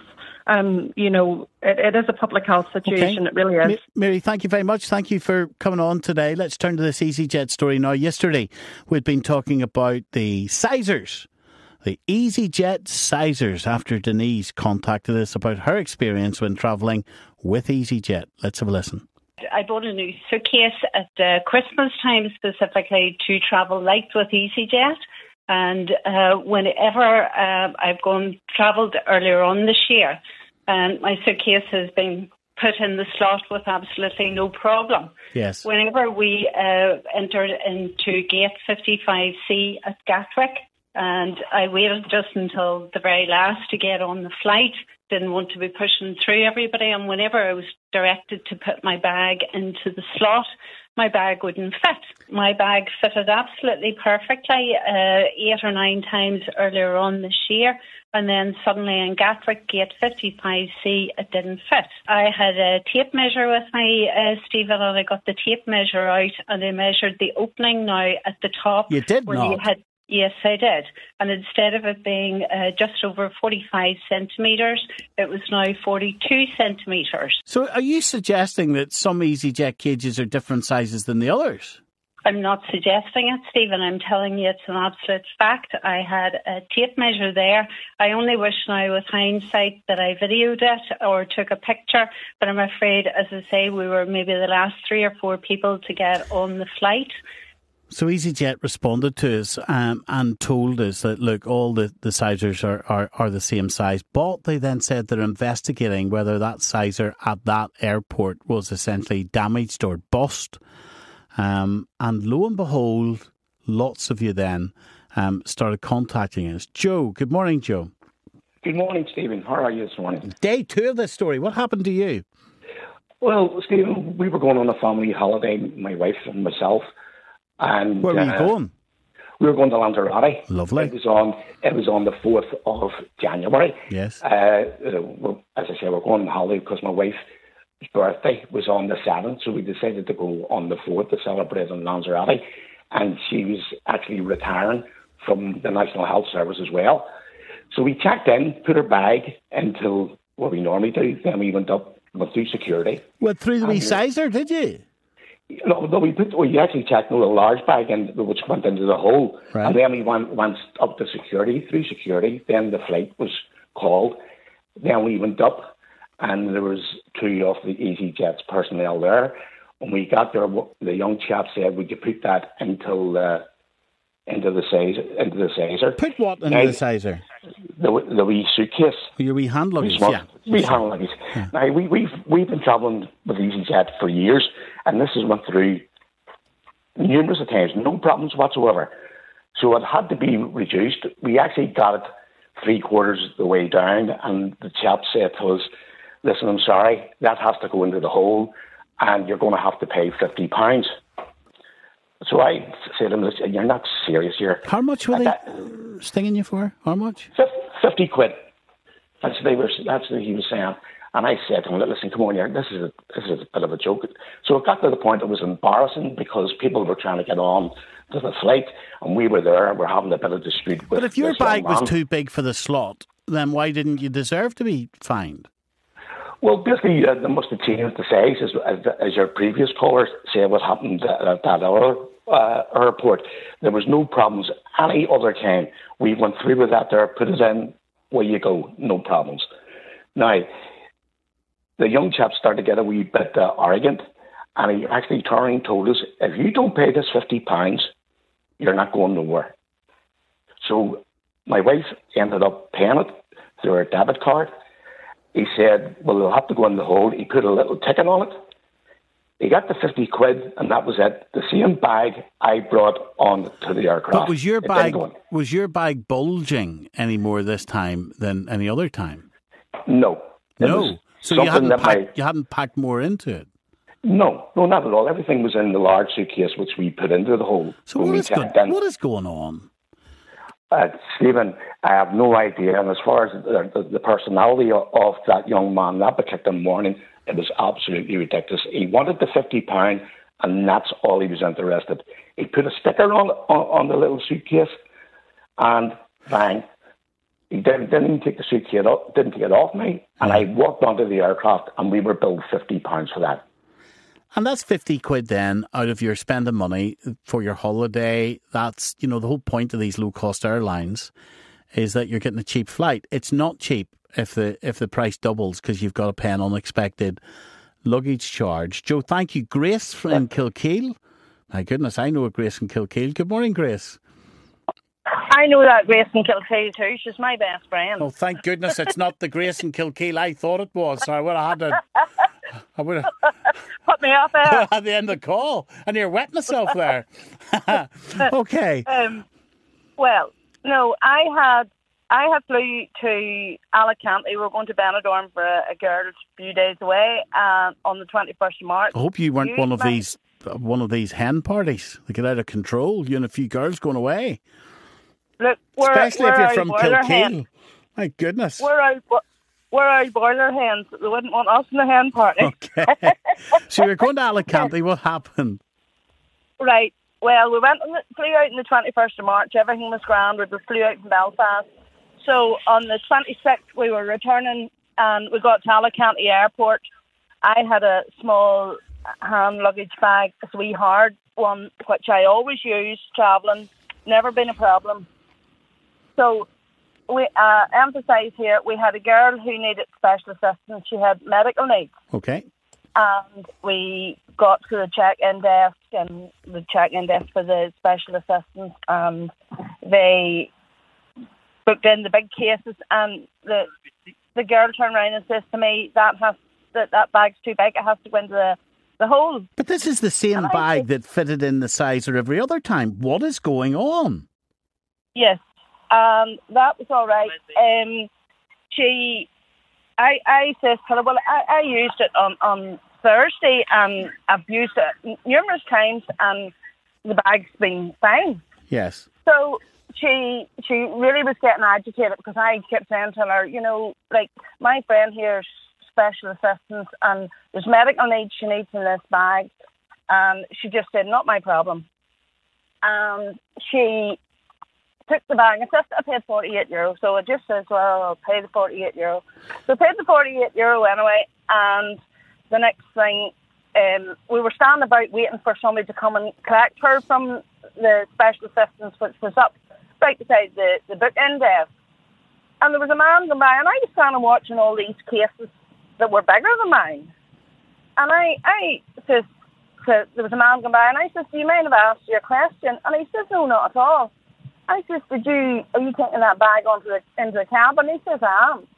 it is a public health situation. It really is. Mary, thank you very much. Thank you for coming on today. Let's turn to this EasyJet story now. Yesterday, we'd been talking about the sizers, the EasyJet sizers, after Denise contacted us about her experience when travelling with EasyJet. Let's have a listen. I bought a new suitcase at Christmas time specifically to travel light with EasyJet. And whenever I've travelled earlier on this year, and my suitcase has been put in the slot with absolutely no problem. Yes. Whenever we entered into gate 55C at Gatwick, and I waited just until the very last to get on the flight, didn't want to be pushing through everybody, and whenever I was directed to put my bag into the slot, my bag wouldn't fit. My bag fitted absolutely perfectly 8 or 9 times earlier on this year, and then suddenly in Gatwick gate 55C it didn't fit. I had a tape measure with me, Stephen, and I got the tape measure out and I measured the opening now at the top. You did not? Yes, I did. And instead of it being just over 45 centimetres, it was now 42 centimetres. So are you suggesting that some EasyJet cages are different sizes than the others? I'm not suggesting it, Stephen. I'm telling you it's an absolute fact. I had a tape measure there. I only wish now with hindsight that I videoed it or took a picture, but I'm afraid, as I say, we were maybe the last 3 or 4 people to get on the flight. So EasyJet responded to us and told us that, look, all the sizers are the same size. But they then said they're investigating whether that sizer at that airport was essentially damaged or bust. And lo and behold, lots of you then started contacting us. Joe, good morning, Joe. Good morning, Stephen. How are you this morning? Day 2 of this story. What happened to you? Well, Stephen, we were going on a family holiday, my wife and myself. And where were you going? We were going to Lanzarote. Lovely. It was on the 4th of January. Yes. As I say, we're going on holiday because my wife's birthday was on the 7th, so we decided to go on the 4th to celebrate in Lanzarote. And she was actually retiring from the National Health Service as well. So we checked in, put her bag into what we normally do. Then we went through security. Went through the resizer, did you? No, we actually checked a large bag which went into the hole. Right. And then we went up to security, through security. Then the flight was called. Then we went up, and there was 2 of the EasyJet's personnel there. When we got there, the young chap said, "Would you put that into the sizer?" Put what into the sizer? The wee suitcase. Your wee hand luggage, yeah. Wee hand luggage. Yeah. Now, we've been travelling with EasyJet for years, and this has went through numerous times, no problems whatsoever. So it had to be reduced. We actually got it 3/4 the way down, and the chap said to us, "Listen, I'm sorry, that has to go into the hole, and you're going to have to pay £50. So I said to him, "Listen, you're not serious here." How much were they stinging you for? How much? 50 quid. That's what he was saying. And I said to him, "Listen, come on here. This is a bit of a joke." So it got to the point it was embarrassing because people were trying to get on to the flight, and we were there and we're having a bit of dispute. But if your bag was too big for the slot, then why didn't you deserve to be fined? Well, basically, they must have changed the size, as your previous caller said what happened at that other airport. There was no problems any other time. We went through with that there, put it in, where you go, no problems. Now, the young chap started to get a wee bit arrogant, and he actually turned and told us, "If you don't pay this £50, you're not going nowhere." So my wife ended up paying it through her debit card. He said, "Well, they'll have to go in the hole." He put a little ticket on it. He got the 50 quid, and that was it. The same bag I brought on to the aircraft. But was your bag bulging any more this time than any other time? No. So you hadn't packed more into it? No, not at all. Everything was in the large suitcase which we put into the hole. So what is going on? Stephen, I have no idea. And as far as the personality of that young man that particular morning, it was absolutely ridiculous. He wanted the £50, and that's all he was interested. He put a sticker on the little suitcase, and bang, he didn't even take the suitcase off, didn't take it off me, and I walked onto the aircraft, and we were billed £50 for that. And that's 50 quid then out of your spending money for your holiday. That's, the whole point of these low-cost airlines is that you're getting a cheap flight. It's not cheap if the price doubles because you've got to pay an unexpected luggage charge. Joe, thank you. Grace from Kilkeel. My goodness, I know a Grace in Kilkeel. Good morning, Grace. I know that Grace in Kilkeel too. She's my best friend. Oh, thank goodness it's not the Grace in Kilkeel I thought it was. So I would have had to... Put me off there. At the end of the call. And you're wetting myself there. Okay. Well, no, I had flew to Alicante. We were going to Benidorm for a girl's few days away on the 21st of March. I hope you weren't one of these hen parties that get out of control. You and a few girls going away. Look, especially if you're from Kilkeel. My goodness. We're out boiler hens. They wouldn't want us in the hen party. Okay. So you're going to Alicante. What happened? Right. Well, we flew out on the 21st of March. Everything was grand. We flew out from Belfast. So on the 26th, we were returning, and we got to Alicante Airport. I had a small hand luggage bag. It's a wee hard one, which I always use travelling. Never been a problem. So we emphasise here, we had a girl who needed special assistance. She had medical needs. Okay. And we got to the check-in desk for the special assistance, and they booked in the big cases, and the girl turned around and says to me, that bag's too big, it has to go into the hole. But this is the same bag that fitted in the sizer every other time. What is going on? Yes, that was all right. I said to her, well, I used it on Thursday, and I've used it numerous times, and the bag's been fine. Yes. So she really was getting agitated because I kept saying to her, like, my friend here's special assistance, and there's medical needs she needs in this bag. And she just said, not my problem. And she took the bag. I paid €48, so it just says, well, I'll pay the €48. So I paid the €48 anyway, and the next thing, we were standing about waiting for somebody to come and collect her from the special assistance, which was up right beside the book-in desk. And there was a man going by, and I was standing watching all these cases that were bigger than mine. And I says, there was a man going by, and I says, do you mind if I ask you a question? And he says, no, not at all. I says, are you taking that bag into the cab? And he says, I am.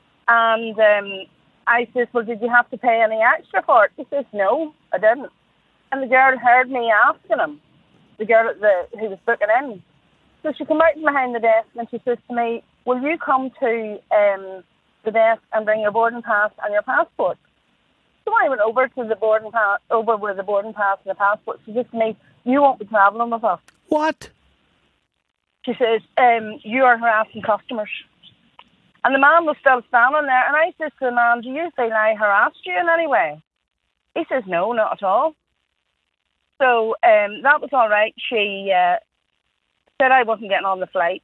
And I says, well, did you have to pay any extra for it? He says, no, I didn't. And the girl heard me asking him, the girl who was booking in. So she came out from behind the desk and she says to me, will you come to the desk and bring your boarding pass and your passport? So I went over to the boarding pass, over with the boarding pass and the passport. She says to me, you won't be travelling with us. What? She says, you are harassing customers. And the man was still standing there, and I said to the man, do you feel I harassed you in any way? He says, no, not at all. So that was all right. She said I wasn't getting on the flight.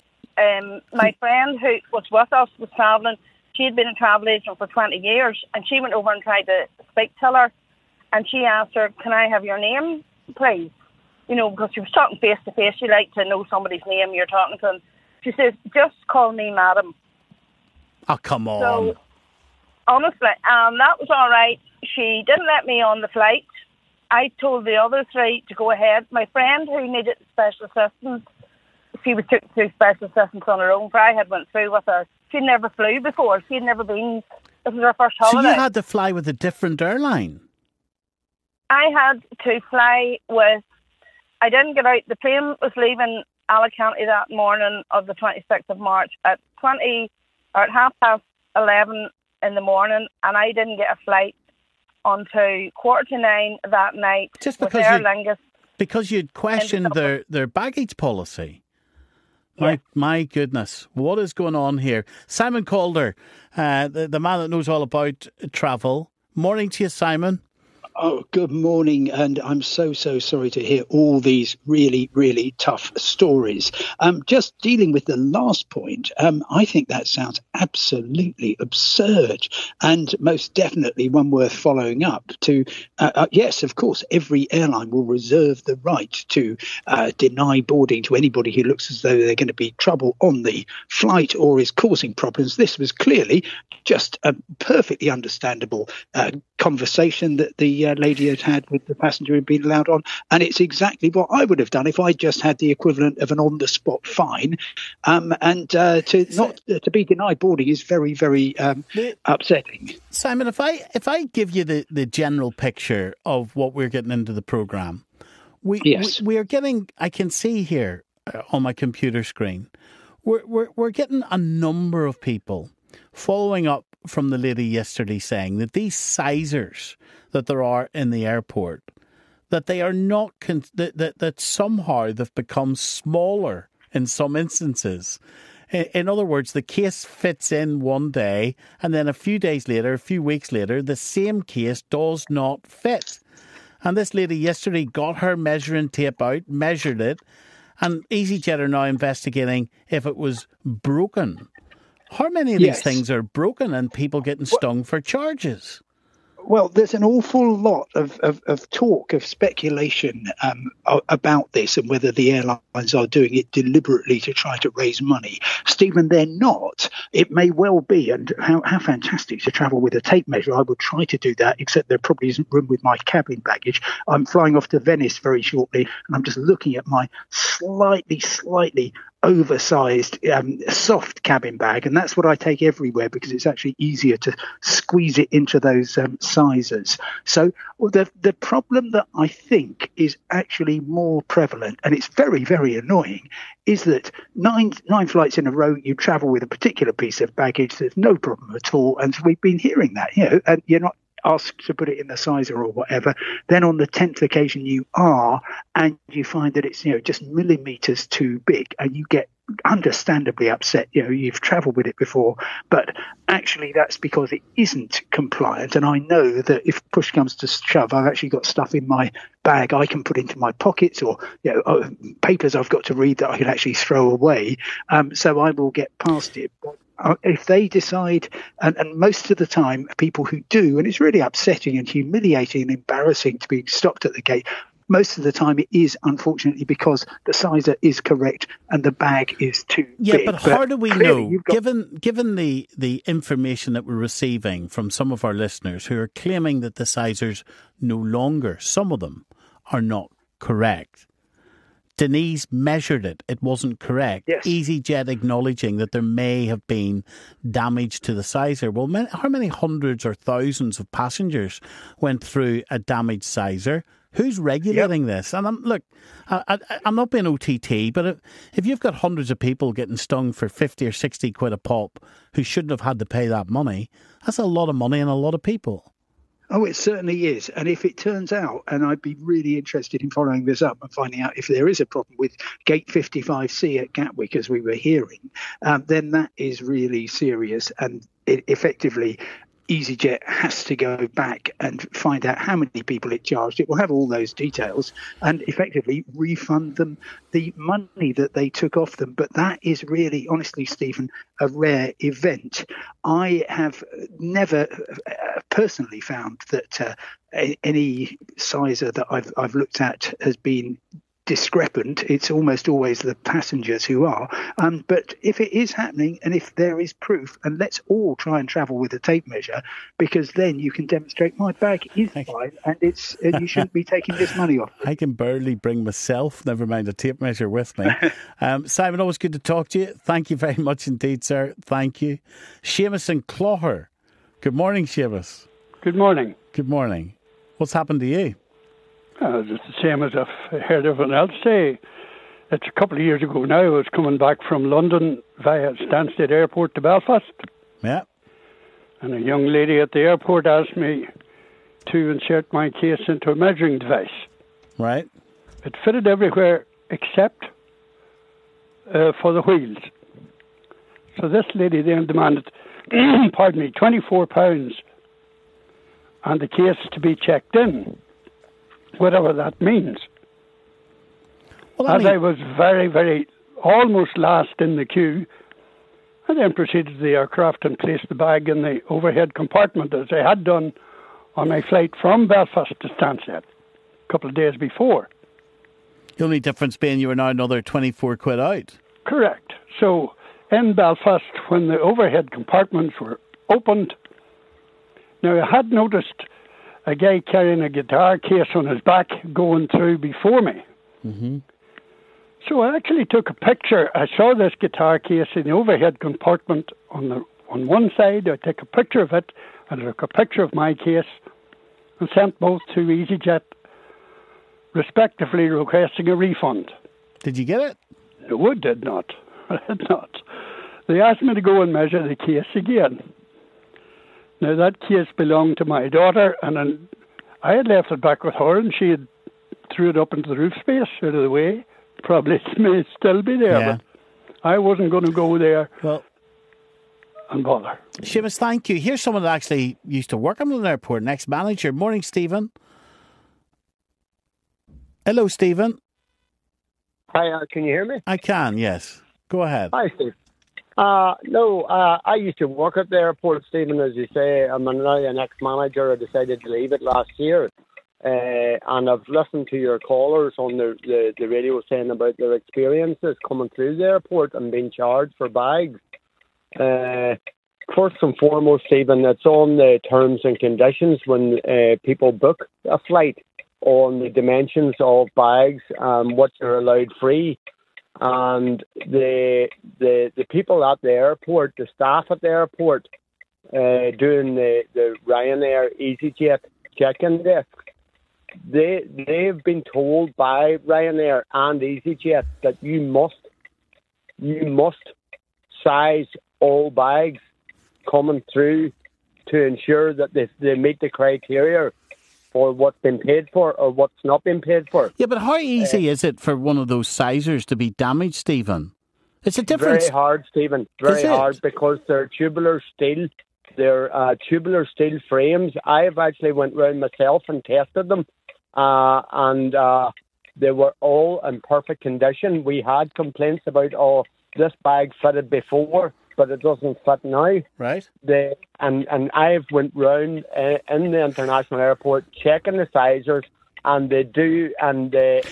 My friend who was with us was travelling. She had been a travel agent for 20 years, and she went over and tried to speak to her, and she asked her, can I have your name, please? Because she was talking face to face. She liked to know somebody's name you're talking to them. She says, just call me madam. Oh, come on. So, honestly, that was all right. She didn't let me on the flight. I told the other three to go ahead. My friend who needed special assistance, she was took through special assistance on her own, but I had went through with her. She'd never flew before. She'd never been. This was her first holiday. So you had to fly with a different airline? I had to fly with... I didn't get out. The plane was leaving Alicante that morning of the 26th of March at 11:30 in the morning, and I didn't get a flight until 9:15 that night. Just with Aer Lingus. Because you'd questioned their baggage policy. Yeah. My goodness, what is going on here? Simon Calder, the man that knows all about travel. Morning to you, Simon. Oh, good morning, and I'm so sorry to hear all these really, really tough stories. Just dealing with the last point, I think that sounds absolutely absurd, and most definitely one worth following up to. Yes, of course, every airline will reserve the right to deny boarding to anybody who looks as though they're going to be trouble on the flight or is causing problems. This was clearly just a perfectly understandable conversation that the lady had with the passenger who'd been allowed on, and it's exactly what I would have done if I just had the equivalent of an on-the-spot fine. To be denied boarding is very, very upsetting. Simon, if I give you the general picture of what we're getting into the programme, we are getting. I can see here on my computer screen, we're getting a number of people following up from the lady yesterday saying that these sizers that there are in the airport, that they are not, that somehow they've become smaller in some instances. In other words, the case fits in one day and then a few weeks later, the same case does not fit. And this lady yesterday got her measuring tape out, measured it, and EasyJet are now investigating if it was broken. How many of these things are broken and people getting stung for charges? Well, there's an awful lot of talk, of speculation about this and whether the airlines are doing it deliberately to try to raise money. Stephen, they're not. It may well be, and how fantastic to travel with a tape measure. I would try to do that, except there probably isn't room with my cabin baggage. I'm flying off to Venice very shortly, and I'm just looking at my slightly oversized soft cabin bag, and that's what I take everywhere because it's actually easier to squeeze it into those sizes. So the problem that I think is actually more prevalent, and it's very, very annoying, is that nine flights in a row you travel with a particular piece of baggage. There's no problem at all, and we've been hearing that, and you're not asked to put it in the sizer or whatever. Then on the 10th occasion you are, and you find that it's just millimeters too big, and you get understandably upset. You've travelled with it before, but actually that's because it isn't compliant. And I know that if push comes to shove, I've actually got stuff in my bag I can put into my pockets, or papers I've got to read that I can actually throw away. So I will get past it. But if they decide, and most of the time people who do, and it's really upsetting and humiliating and embarrassing to be stopped at the gate, most of the time it is unfortunately because the sizer is correct and the bag is too big. Yeah, but how do we know, given the information that we're receiving from some of our listeners who are claiming that the sizers no longer, some of them, are not correct? Denise measured it. It wasn't correct. Yes. EasyJet acknowledging that there may have been damage to the sizer. Well, how many hundreds or thousands of passengers went through a damaged sizer? Who's regulating this? And I'm not being OTT, but if you've got hundreds of people getting stung for 50 or 60 quid a pop who shouldn't have had to pay that money, that's a lot of money and a lot of people. Oh, it certainly is. And if it turns out, and I'd be really interested in following this up and finding out if there is a problem with Gate 55C at Gatwick, as we were hearing, then that is really serious. And it effectively, EasyJet has to go back and find out how many people it charged. It will have all those details and effectively refund them the money that they took off them. But that is really, honestly, Stephen, a rare event. I have never personally found that any sizer that I've looked at has been discrepant. It's almost always the passengers who are. But if it is happening and if there is proof, and let's all try and travel with a tape measure, because then you can demonstrate my bag is fine and you shouldn't be taking this money off. I can barely bring myself, never mind a tape measure with me. Simon, always good to talk to you. Thank you very much indeed, sir. Thank you. Seamus and Clogher. Good morning, Seamus. Good morning. Good morning. What's happened to you? Just the same as I've heard everyone else say. It's a couple of years ago now. I was coming back from London via Stansted Airport to Belfast. Yeah. And a young lady at the airport asked me to insert my case into a measuring device. Right. It fitted everywhere except for the wheels. So this lady then demanded, £24 and the case to be checked in, whatever that means. Well, I was very, very, almost last in the queue, I then proceeded to the aircraft and placed the bag in the overhead compartment as I had done on my flight from Belfast to Stansted a couple of days before. The only difference being you were now another 24 quid out. Correct. So in Belfast, when the overhead compartments were opened, now I had noticed a guy carrying a guitar case on his back going through before me. Mm-hmm. So I actually took a picture. I saw this guitar case in the overhead compartment on one side. I took a picture of it, and I took a picture of my case, and sent both to EasyJet, respectively requesting a refund. Did you get it? No, I did not. I did not. They asked me to go and measure the case again. Now, that case belonged to my daughter, and I had left it back with her, and she had threw it up into the roof space out of the way. Probably it may still be there, but I wasn't going to go there and bother. Seamus, thank you. Here's someone that actually used to work on an airport, an ex-manager. Morning, Stephen. Hello, Stephen. Hi, can you hear me? I can, yes. Go ahead. Hi, Steve. No, I used to work at the airport, Stephen, as you say. I'm now an ex-manager. I decided to leave it last year. And I've listened to your callers on the radio saying about their experiences coming through the airport and being charged for bags. First and foremost, Stephen, it's on the terms and conditions when people book a flight on the dimensions of bags, what you're allowed free. And the people at the airport, the staff at the airport, doing the Ryanair EasyJet check-in desk, they've been told by Ryanair and EasyJet that you must size all bags coming through to ensure that they meet the criteria for what's been paid for or what's not been paid for. Yeah, but how easy is it for one of those sizers to be damaged, Stephen? It's a difference. Very hard, Stephen. Very hard because they're tubular steel. They're tubular steel frames. I've actually went round myself and tested them, and they were all in perfect condition. We had complaints about, this bag fitted before, but it doesn't fit now. Right. And I've went round in the international airport checking the sizers, and they do, and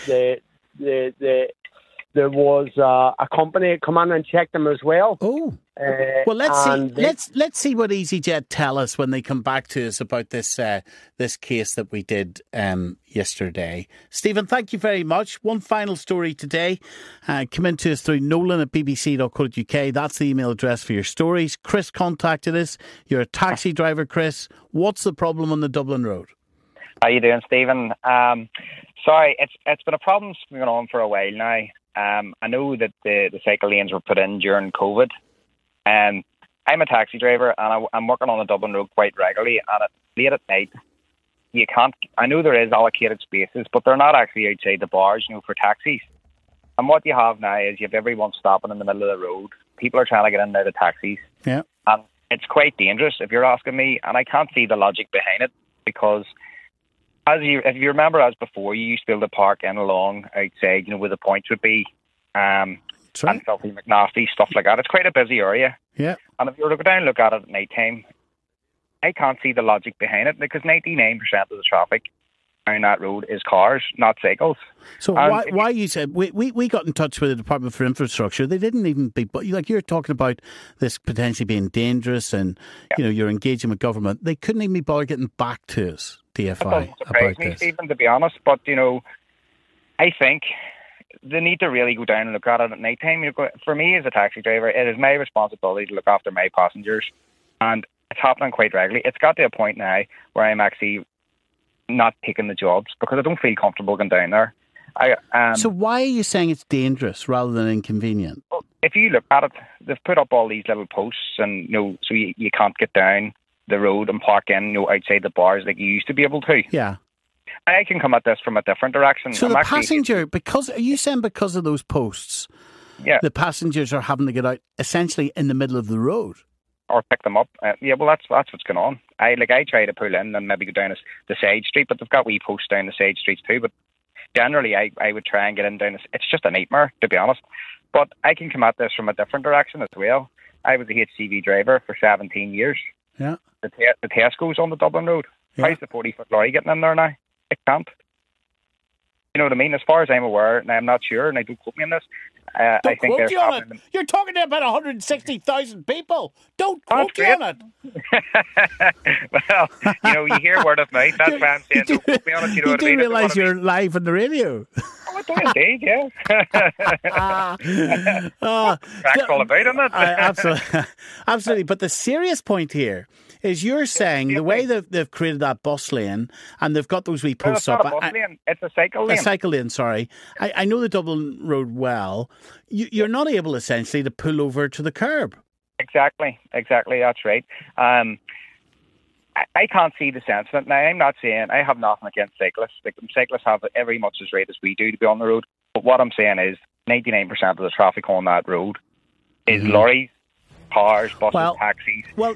there was a company that come in and checked them as well. Oh. Well, let's see what EasyJet tell us when they come back to us about this this case that we did yesterday. Stephen, thank you very much. One final story today. Come in to us through nolan@bbc.co.uk. That's the email address for your stories. Chris contacted us. You're a taxi driver, Chris. What's the problem on the Dublin Road? How you doing, Stephen? Sorry, it's been a problem that's been going on for a while now. I know that the cycle lanes were put in during COVID. I'm a taxi driver and I'm working on the Dublin Road quite regularly, and late at night you can't. I know there is allocated spaces, but they're not actually outside the bars, for taxis. And what you have now is you have everyone stopping in the middle of the road. People are trying to get in and out of taxis. Yeah, and it's quite dangerous if you're asking me. And I can't see the logic behind it because, if you remember, as before, you used to be able to park in along outside, where the points would be. And Filthy McNasty, stuff like that. It's quite a busy area. Yeah. And if you were to go down and look at it at night time, I can't see the logic behind it because 99% of the traffic on that road is cars, not cycles. So why you said we got in touch with the Department for Infrastructure. They didn't even be, like you're talking about this potentially being dangerous and you're engaging with government. They couldn't even be bothered getting back to us, DFI, doesn't surprise me, Stephen, to be honest. But I think they need to really go down and look at it at night time. For me as a taxi driver, it is my responsibility to look after my passengers, and it's happening quite regularly. It's got to a point now where I'm actually not taking the jobs because I don't feel comfortable going down there. So why are you saying it's dangerous rather than inconvenient? Well, if you look at it, they've put up all these little posts, and so you can't get down the road and park in outside the bars like you used to be able to. Yeah. I can come at this from a different direction. So the passenger, are you saying because of those posts, the passengers are having to get out essentially in the middle of the road? Or pick them up. Well, that's what's going on. I try to pull in and maybe go down the side street, but they've got wee posts down the side streets too. But generally, I would try and get in down. It's just a nightmare, to be honest. But I can come at this from a different direction as well. I was a HCV driver for 17 years. Yeah. The Tesco's on the Dublin Road. How's the 40-foot lorry getting in there now? It can't. You know what I mean? As far as I'm aware, and I'm not sure, and I don't quote me on this, I think they're stopping. You're talking about 160,000 people. Don't quote you on it. Well, you hear word of mouth. That's why I'm saying don't quote me on it. You know what I mean? You do realise you're live on the radio. Oh, I do indeed, yeah. Crack's all about, isn't it? Absolutely. But the serious point here is you're saying the way they've created that bus lane and they've got those wee posts up. It's not a bus lane, it's a cycle lane. A cycle lane, sorry. I know the Dublin Road well. You're not able essentially to pull over to the curb. Exactly, that's right. I can't see the sense of it. Now, I'm not saying I have nothing against cyclists. Cyclists have every much as right as we do to be on the road. But what I'm saying is 99% of the traffic on that road is lorries, cars, buses, taxis. Well,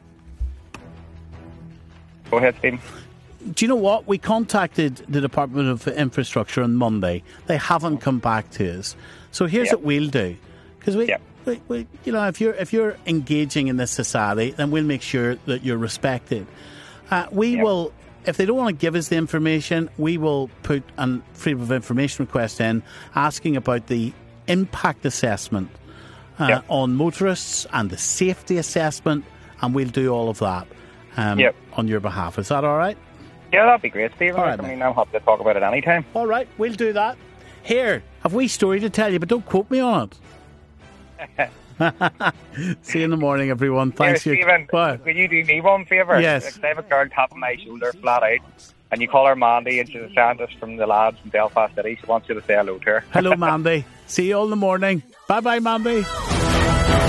go ahead, Stephen. Do you know what? We contacted the Department of Infrastructure on Monday. They haven't come back to us. So here's what we'll do. Because if you're engaging in this society, then we'll make sure that you're respected. We will, if they don't want to give us the information, we will put a freedom of information request in asking about the impact assessment on motorists and the safety assessment, and we'll do all of that on your behalf. Is that all right? Yeah, that'd be great, Stephen. All right, I'm happy to talk about it anytime. All right, we'll do that. Here, have we a story to tell you, but don't quote me on it. See you in the morning, everyone. Thanks. Here, Stephen, could you do me one favour? Yes. If I have a girl tapping my shoulder flat out, and you call her Mandy, and she's a scientist from the labs in Belfast City, she wants you to say hello to her. Hello, Mandy. See you all in the morning. Bye-bye, Mandy.